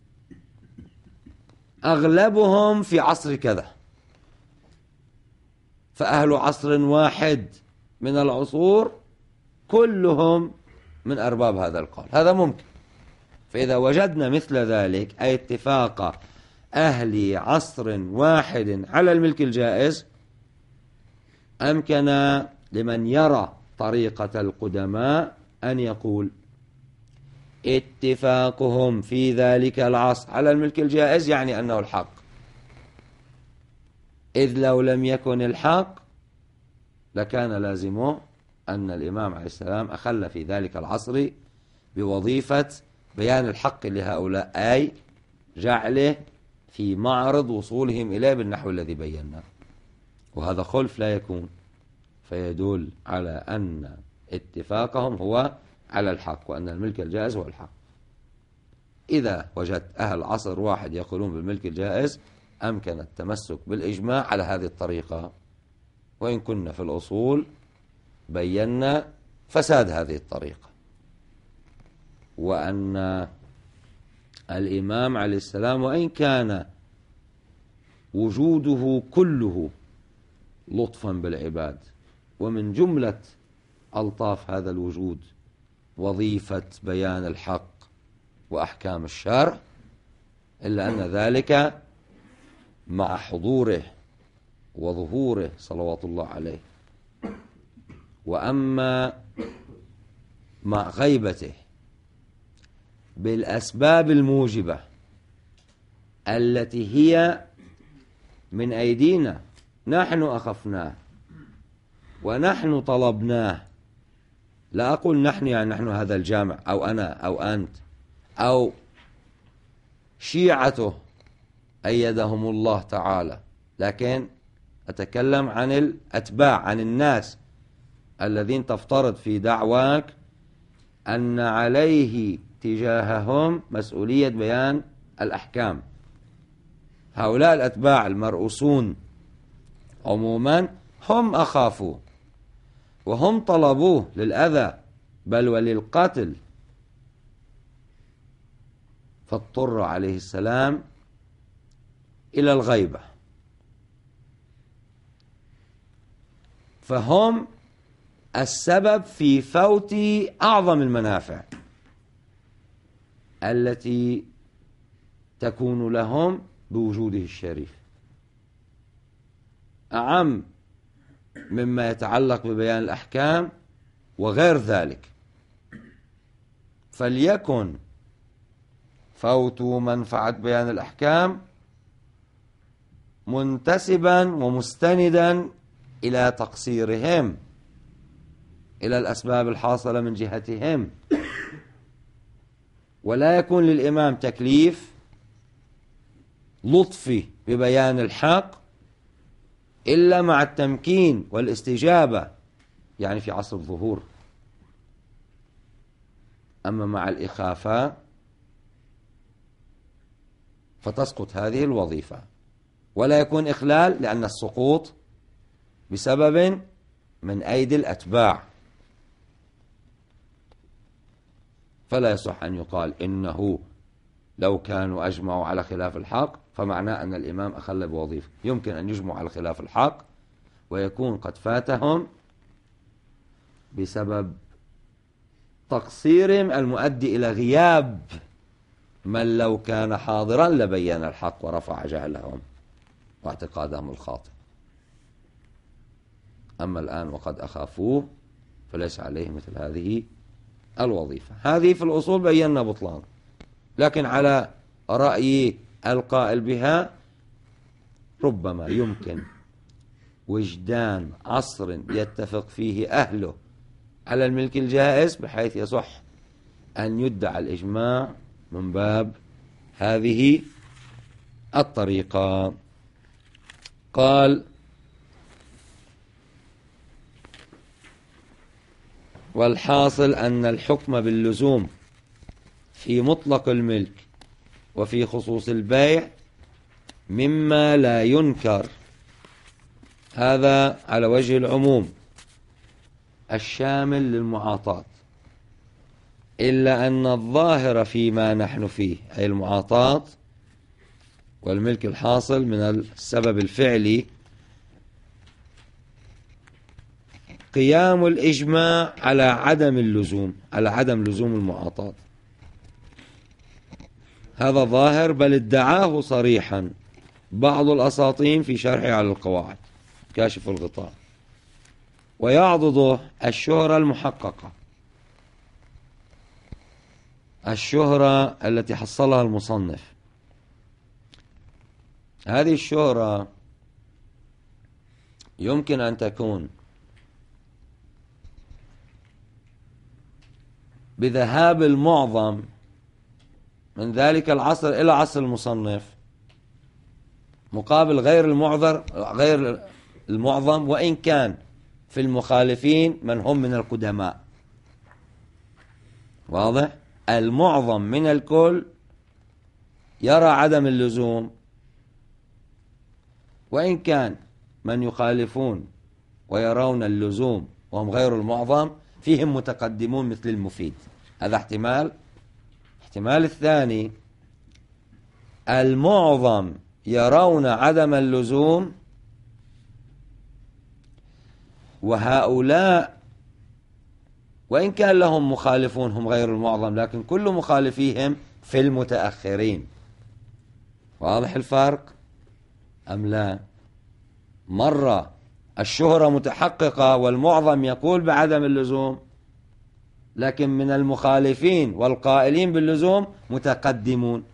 أغلبهم في عصر كذا، فأهل عصر واحد من العصور كلهم من أرباب هذا القول، هذا ممكن. فإذا وجدنا مثل ذلك أي اتفاق أهل عصر واحد على الملك الجائز، أمكن لمن يرى طريقة القدماء أن يقول اتفاقهم في ذلك العصر على الملك الجائز يعني أنه الحق، إذ لو لم يكن الحق لكان لازمه أن الإمام عليه السلام أخل في ذلك العصر بوظيفة بيان الحق لهؤلاء، أي جعله في معرض وصولهم إليه بالنحو الذي بيناه. وهذا خلف لا يكون، فيدل على أن اتفاقهم هو على الحق وأن الملك الجائز هو الحق. إذا وجدت أهل عصر واحد يقولون بالملك الجائز أمكن التمسك بالإجماع على هذه الطريقة، وإن كنا في الأصول بينا فساد هذه الطريقة، وأن الإمام عليه السلام وإن كان وجوده كله لطفا بالعباد، ومن جملة ألطاف هذا الوجود وظيفة بيان الحق وأحكام الشرع، إلا أن ذلك مع حضوره وظهوره صلوات الله عليه، وأما مع غيبته بالأسباب الموجبة التي هي من أيدينا، نحن أخفناه ونحن طلبناه. لا أقول نحن يعني نحن هذا الجامع أو أنا أو أنت أو شيعته أيدهم الله تعالى، لكن أتكلم عن الأتباع، عن الناس الذين تفترض في دعواك أن عليه تجاههم مسؤولية بيان الأحكام. هؤلاء الأتباع المرؤوسون عموما هم أخافوه وهم طلبوه للأذى بل وللقتل، فاضطر عليه السلام إلى الغيبة. فهم السبب في فوت أعظم المنافع التي تكون لهم بوجوده الشريف، أعم مما يتعلق ببيان الأحكام وغير ذلك. فليكن فوت منفعة بيان الأحكام منتسبا ومستندا إلى تقصيرهم، إلى الأسباب الحاصلة من جهتهم، ولا يكون للإمام تكليف لطفي ببيان الحق إلا مع التمكين والاستجابة، يعني في عصر الظهور. أما مع الإخافة فتسقط هذه الوظيفة، ولا يكون إخلال، لأن السقوط بسبب من أيدي الأتباع، فلا يصح أن يقال إنه لو كانوا أجمعوا على خلاف الحق فمعناه أن الإمام أخل بوظيفة. يمكن أن يجمعوا على خلاف الحق ويكون قد فاتهم بسبب تقصيرهم المؤدي إلى غياب من لو كان حاضرا لبين الحق ورفع جهلهم واعتقادهم الخاطئ. أما الآن وقد أخافوه فليس عليه مثل هذه الوظيفة. هذه في الأصول بينا بطلان، لكن على رأي القائل بها ربما يمكن وجدان عصر يتفق فيه أهله على الملك الجائز بحيث يصح أن يدعى الإجماع من باب هذه الطريقة. قال: والحاصل أن الحكم باللزوم في مطلق الملك وفي خصوص البيع مما لا ينكر، هذا على وجه العموم الشامل للمعاطاة، إلا أن الظاهر فيما نحن فيه أي المعاطاة والملك الحاصل من السبب الفعلي قيام الإجماع على عدم اللزوم، على عدم لزوم المعاطاة. هذا ظاهر، بل ادعاه صريحا بعض الأساطين في شرحه على القواعد كاشف الغطاء، ويعضده الشهرة المحققة، الشهرة التي حصلها المصنف. هذه الشهرة يمكن أن تكون بذهاب المعظم من ذلك العصر إلى عصر المصنف مقابل غير المعظم، وإن كان في المخالفين من هم من القدماء. واضح؟ المعظم من الكل يرى عدم اللزوم، وإن كان من يخالفون ويرون اللزوم وهم غير المعظم فيهم متقدمون مثل المفيد. هذا احتمال. احتمال الثاني المعظم يرون عدم اللزوم، وهؤلاء وإن كان لهم مخالفون هم غير المعظم لكن كل مخالفيهم في المتأخرين. واضح الفرق أم لا؟ مرة الشهرة متحققة والمعظم يقول بعدم اللزوم، لكن من المخالفين والقائلين باللزوم متقدمون.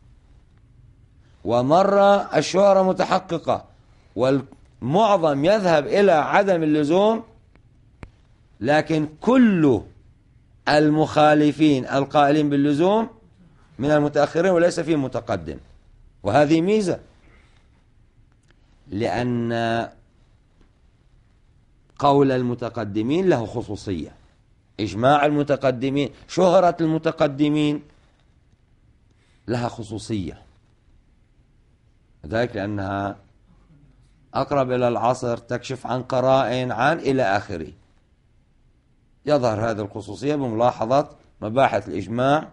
ومرة الشهرة متحققة والمعظم يذهب إلى عدم اللزوم، لكن كل المخالفين القائلين باللزوم من المتأخرين وليس فيه متقدم. وهذه ميزة، لأن قول المتقدمين له خصوصية. إجماع المتقدمين، شهرة المتقدمين لها خصوصية، ذلك لأنها أقرب إلى العصر، تكشف عن قرائن عن إلى آخره. يظهر هذه الخصوصية بملاحظة مباحث الإجماع،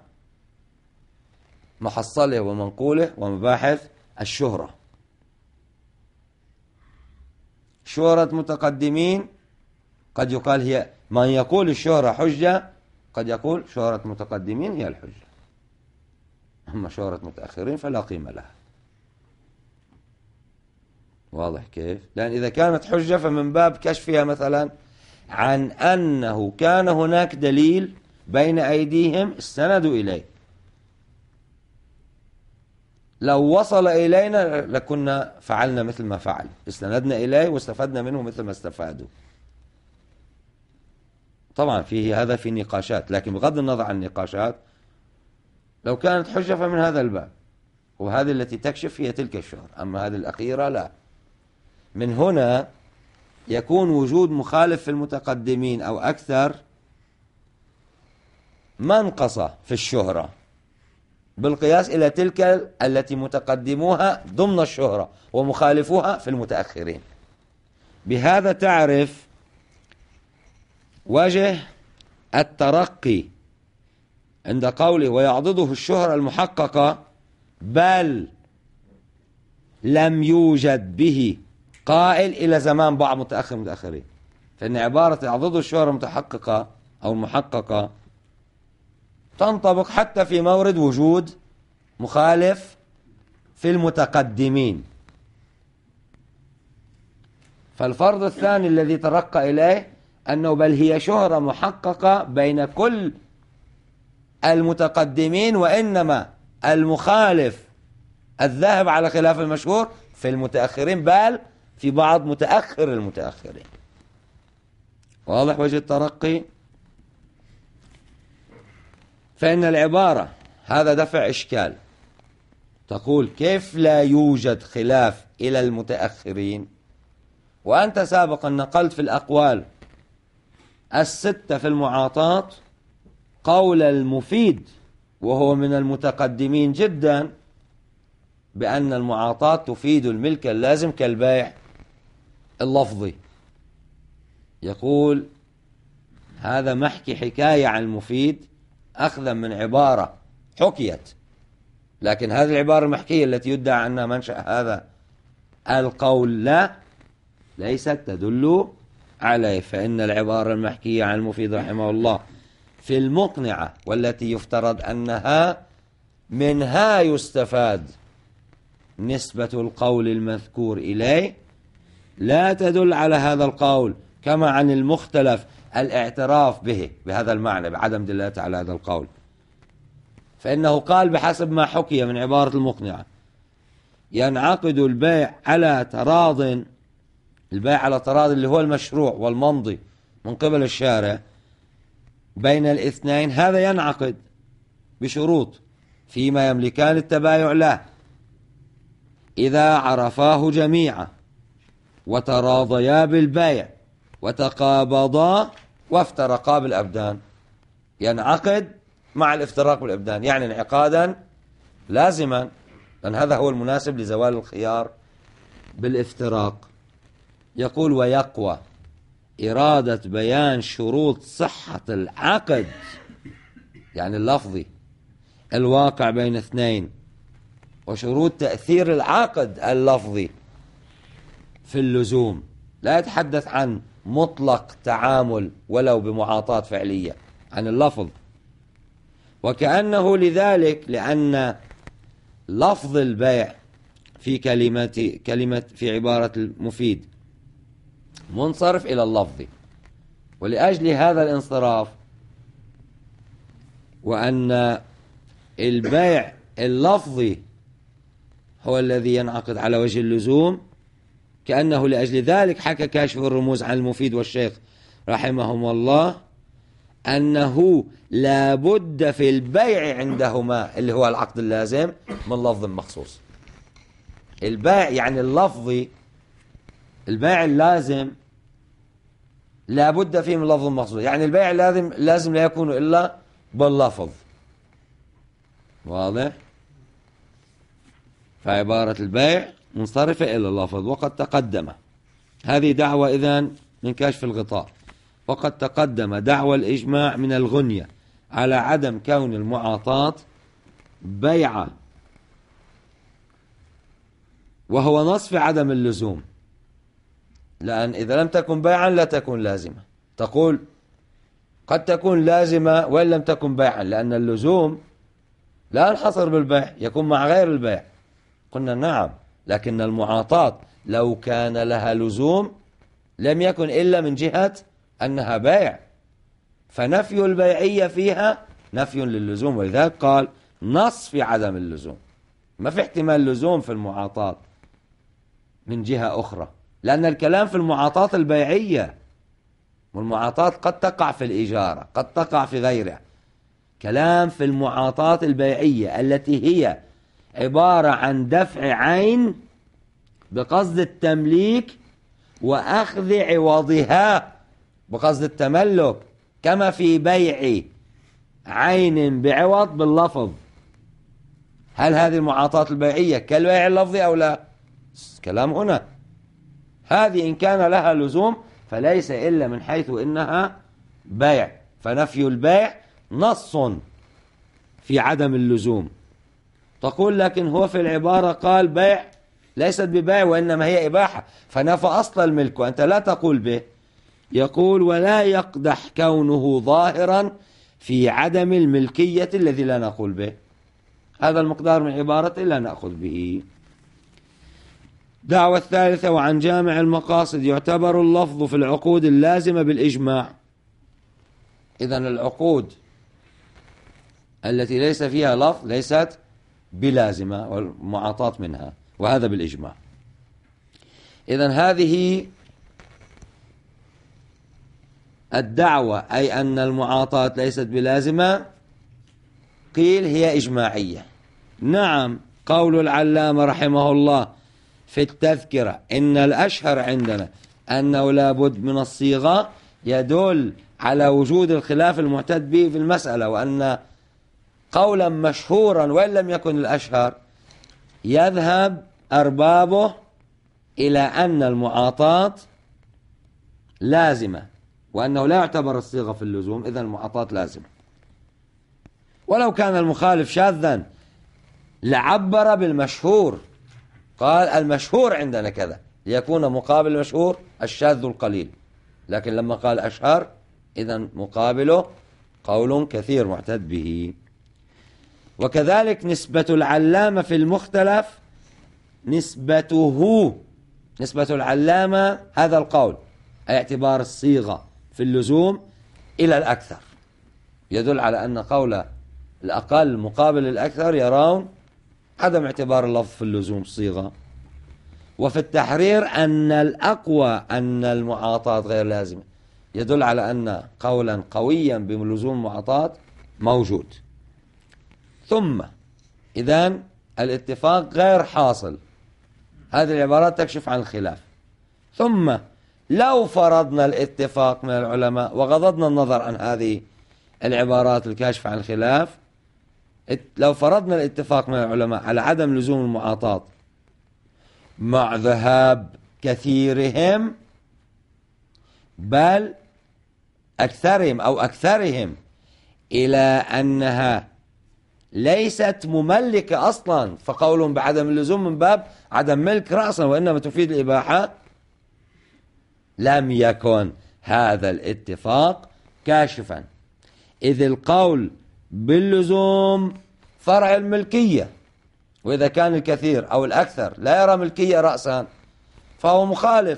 محصله ومنقوله، ومباحث الشهرة. شهرة متقدمين قد يقال هي، من يقول الشهرة حجة قد يقول شهرة متقدمين هي الحجة، أما شهرة متأخرين فلا قيمة لها. واضح كيف؟ لأن إذا كانت حجة فمن باب كشفها مثلا عن أنه كان هناك دليل بين أيديهم استندوا إليه، لو وصل إلينا لكنا فعلنا مثل ما فعل، استندنا إليه واستفدنا منه مثل ما استفادوا. طبعا فيه هذا في نقاشات، لكن بغض النظر عن النقاشات لو كانت حجة فمن هذا الباب، وهذه التي تكشف هي تلك الشهر، أما هذه الأخيرة لا. من هنا يكون وجود مخالف في المتقدمين أو أكثر منقصة في الشهرة بالقياس إلى تلك التي متقدموها ضمن الشهرة ومخالفوها في المتأخرين. بهذا تعرف وجه الترقي عند قوله ويعضده الشهرة المحققة بل لم يوجد به قائل إلى زمان بعض متأخرين، فإن عبارة يعضده الشهرة المتحققة أو المحققة تنطبق حتى في مورد وجود مخالف في المتقدمين. فالفرض الثاني الذي ترقى إليه أنه بل هي شهرة محققة بين كل المتقدمين، وإنما المخالف الذاهب على خلاف المشهور في المتأخرين، بل في بعض متأخر المتأخرين. واضح وجه الترقي؟ فإن العبارة هذا دفع إشكال، تقول كيف لا يوجد خلاف إلى المتأخرين وأنت سابقا نقلت في الأقوال الستة في المعاطاة قول المفيد وهو من المتقدمين جدا بأن المعاطاة تفيد الملك اللازم كالبيع اللفظي. يقول هذا محكي حكاية عن المفيد أخذا من عبارة حكيت، لكن هذه العبارة المحكية التي يدعى أنها منشأ هذا القول ليست تدل عليه. فإن العبارة المحكية عن المفيد رحمه الله في المقنعة والتي يفترض أنها منها يستفاد نسبة القول المذكور إليه لا تدل على هذا القول، كما عن المختلف الاعتراف به بهذا المعنى بعدم دلالته على هذا القول. فإنه قال بحسب ما حكي من عبارة المقنعة ينعقد البيع على تراض، البيع على تراض اللي هو المشروع والممضي من قبل الشارع بين الاثنين، هذا ينعقد بشروط فيما يملكان التبايع له إذا عرفاه جميعا وتراضيا بالبيع وتقابضا وافترقا بالأبدان. ينعقد مع الافتراق بالأبدان، يعني انعقادا لازما، لأن هذا هو المناسب لزوال الخيار بالافتراق. يقول ويقوى إرادة بيان شروط صحة العقد، يعني اللفظي الواقع بين اثنين، وشروط تأثير العقد اللفظي في اللزوم. لا يتحدث عن مطلق تعامل ولو بمعاطاة فعلية، عن اللفظ. وكأنه لذلك لأن لفظ البيع في كلمة في عبارة المفيد منصرف إلى اللفظ، ولأجل هذا الانصراف وأن البيع اللفظي هو الذي ينعقد على وجه اللزوم، كأنه لأجل ذلك حكى كاشف الرموز عن المفيد والشيخ رحمهم الله أنه لا بد في البيع عندهما اللي هو العقد اللازم من لفظ مخصوص. البيع يعني اللفظي، البيع اللازم لا بد فيه من لفظ مخصوص، يعني البيع لازم لا يكون إلا باللفظ. واضح؟ فعبارة البيع منصرفة إلى اللفظ. وقد تقدم هذه دعوة إذن من كشف الغطاء. وقد تقدم دعوى الإجماع من الغنية على عدم كون المعاطاة بيعة، وهو نص في عدم اللزوم، لأن إذا لم تكن بيعا لا تكون لازمة. تقول قد تكون لازمة وإن لم تكن بيعا، لأن اللزوم لا ينحصر بالبيع، يكون مع غير البيع. قلنا نعم، لكن المعاطاة لو كان لها لزوم لم يكن إلا من جهة أنها بيع، فنفي البيعية فيها نفي للزوم، ولذلك قال نص في عدم اللزوم. ما في احتمال لزوم في المعاطاة من جهة أخرى، لأن الكلام في المعاطاة البيعية، والمعاطاة قد تقع في الإجارة قد تقع في غيرها. كلام في المعاطاة البيعية التي هي عبارة عن دفع عين بقصد التمليك وأخذ عوضها بقصد التملك، كما في بيع عين بعوض باللفظ. هل هذه المعاطاة البيعية كالبيع اللفظي أو لا؟ كلام هنا. هذه إن كان لها لزوم فليس إلا من حيث إنها بيع، فنفي البيع نص في عدم اللزوم. تقول لكن هو في العبارة قال بيع ليست ببيع وإنما هي إباحة، فنفى أصل الملك وأنت لا تقول به. يقول ولا يقدح كونه ظاهرا في عدم الملكية الذي لا نقول به. هذا المقدار من عبارة لا نأخذ به. دعوة الثالثة وعن جامع المقاصد يعتبر اللفظ في العقود اللازمة بالإجماع. إذن العقود التي ليس فيها لفظ ليست بلازمة والمعاطاة منها، وهذا بالإجماع. إذن هذه الدعوة أي أن المعاطاة ليست بلازمة قيل هي إجماعية. نعم، قول العلامة رحمه الله في التذكرة إن الأشهر عندنا أنه لا بد من الصيغة يدل على وجود الخلاف المعتد به في المسألة، وأن قولا مشهورا وإن لم يكن الأشهر يذهب أربابه إلى أن المعاطاة لازمة، وأنه لا يعتبر الصيغة في اللزوم، إذن المعاطاة لازمة. ولو كان المخالف شاذا لعبر بالمشهور، قال المشهور عندنا كذا ليكون مقابل المشهور الشاذ القليل، لكن لما قال أشهر إذن مقابله قول كثير معتد به. وكذلك نسبة العلامة في المختلف نسبة العلامة هذا القول أي اعتبار الصيغة في اللزوم إلى الأكثر، يدل على أن قول الأقل مقابل الأكثر يرون عدم اعتبار اللفظ في اللزوم الصيغة. وفي التحرير أن الأقوى أن المعاطاة غير لازمة، يدل على أن قولا قويا بلزوم المعاطاة موجود. ثم إذن الاتفاق غير حاصل، هذه العبارات تكشف عن الخلاف. ثم لو فرضنا الاتفاق من العلماء وغضضنا النظر عن هذه العبارات الكاشفة عن الخلاف، لو فرضنا الاتفاق من العلماء على عدم لزوم المعاطاة مع ذهاب كثيرهم بل أكثرهم أو أكثرهم إلى أنها ليست مملكة أصلا، فقولهم بعدم اللزوم من باب عدم ملك رأسا وإنما تفيد الإباحة، لم يكن هذا الاتفاق كاشفا، إذ القول باللزوم فرع الملكية، وإذا كان الكثير أو الأكثر لا يرى ملكية رأسا فهو مخالف،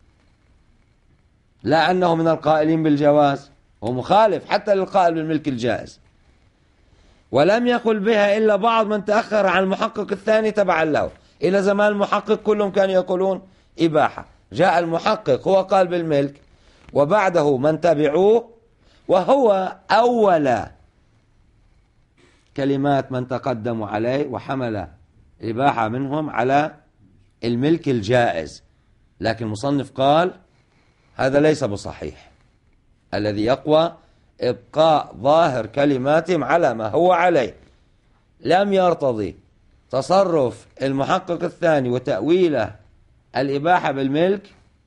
لا أنه من القائلين بالجواز، هو مخالف حتى للقائل بالملك الجائز. ولم يقل بها إلا بعض من تأخر عن المحقق الثاني تبعا له. إلى زمان المحقق كلهم كانوا يقولون إباحة، جاء المحقق هو قال بالملك وبعده من تبعوه، وهو أول كلمات من تقدموا عليه وحمل إباحة منهم على الملك الجائز. لكن المصنف قال هذا ليس بصحيح، الذي يقوى إبقاء ظاهر كلماتهم على ما هو عليه، لم يرتضي تصرف المحقق الثاني وتأويله الإباحة بالملك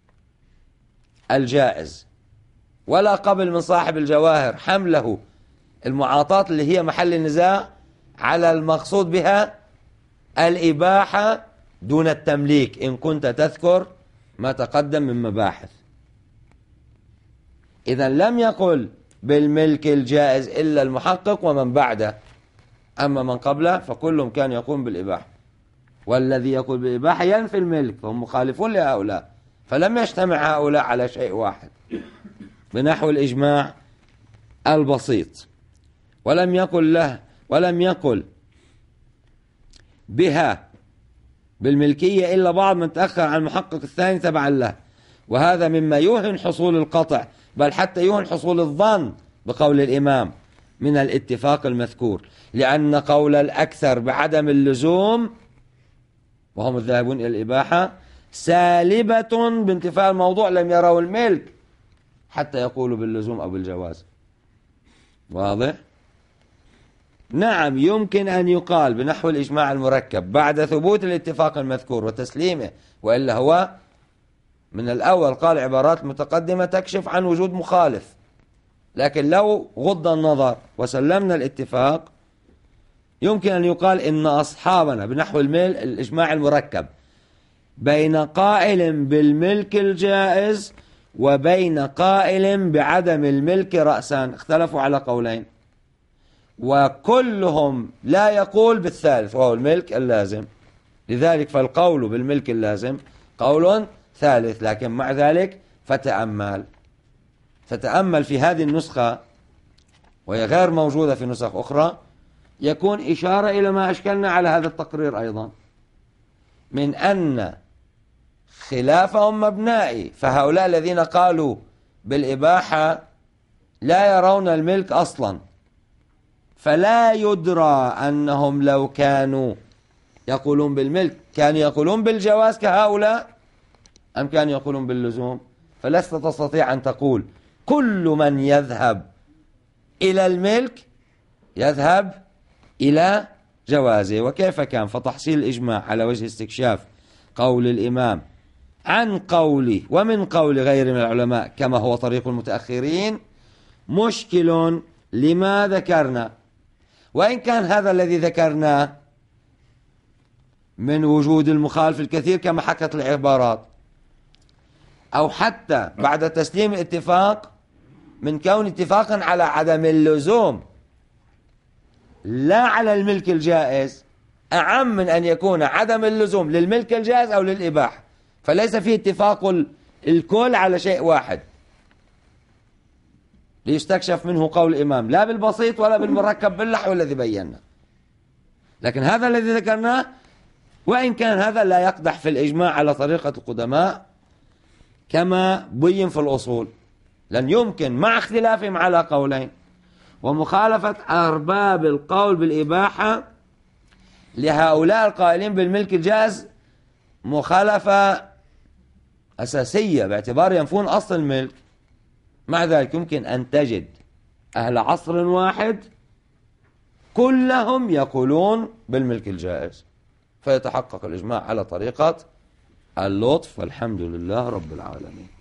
الجائز، ولا قبل من صاحب الجواهر حمله المعاطاة اللي هي محل النزاع على المقصود بها الإباحة دون التمليك، إن كنت تذكر ما تقدم من مباحث. إذا لم يقل بالملك الجائز إلا المحقق ومن بعده، أما من قبله فكلهم كان يقوم بالإباحة، والذي يقول بالإباحة ينفي الملك، فهم مخالفون لهؤلاء، فلم يجتمع هؤلاء على شيء واحد بنحو الإجماع البسيط. ولم يقل بها بالملكية إلا بعض من تأخر عن المحقق الثاني تبعا له، وهذا مما يوهن حصول القطع، بل حتى يوهن حصول الظن بقول الإمام من الاتفاق المذكور، لأن قول الأكثر بعدم اللزوم وهم الذاهبون إلى الإباحة سالبة بانتفاء الموضوع، لم يروا الملك حتى يقولوا باللزوم أو بالجواز. واضح؟ نعم، يمكن أن يقال بنحو الإجماع المركب بعد ثبوت الاتفاق المذكور وتسليمه، وإلا هو من الأول قال عبارات متقدمة تكشف عن وجود مخالف، لكن لو غض النظر وسلمنا الاتفاق يمكن أن يقال إن أصحابنا بنحو الإجماع المركب بين قائل بالملك الجائز وبين قائل بعدم الملك رأسا، اختلفوا على قولين، وكلهم لا يقول بالثالث وهو الملك اللازم. لذلك فالقول بالملك اللازم قول ثالث، لكن مع ذلك فتأمل في هذه النسخة وهي غير موجودة في نسخ أخرى، يكون إشارة إلى ما أشكلنا على هذا التقرير أيضا، من أن خلافهم مبنائي، فهؤلاء الذين قالوا بالإباحة لا يرون الملك أصلا، فلا يدرى أنهم لو كانوا يقولون بالملك كانوا يقولون بالجواز كهؤلاء أم كانوا يقولون باللزوم. فلست تستطيع أن تقول كل من يذهب إلى الملك يذهب إلى جوازه. وكيف كان؟ فتحصيل الإجماع على وجه استكشاف قول الإمام عن قولي ومن قول غير من العلماء كما هو طريق المتأخرين مشكل لما ذكرنا، وإن كان هذا الذي ذكرناه من وجود المخالف الكثير كما حكت العبارات، أو حتى بعد تسليم الاتفاق من كون اتفاقا على عدم اللزوم لا على الملك الجائز أعم من أن يكون عدم اللزوم للملك الجائز أو للإباحة، فليس فيه اتفاق الكل على شيء واحد ليستكشف منه قول الإمام لا بالبسيط ولا بالمركب بالنحو الذي بينا. لكن هذا الذي ذكرناه وإن كان هذا لا يقدح في الإجماع على طريقة القدماء كما بين في الأصول، لن يمكن مع اختلافهم على قولين ومخالفة أرباب القول بالإباحة لهؤلاء القائلين بالملك الجائز مخالفة أساسية باعتبار ينفون أصل الملك. مع ذلك يمكن أن تجد أهل عصر واحد كلهم يقولون بالملك الجائز، فيتحقق الإجماع على طريقة اللطف، والحمد لله رب العالمين.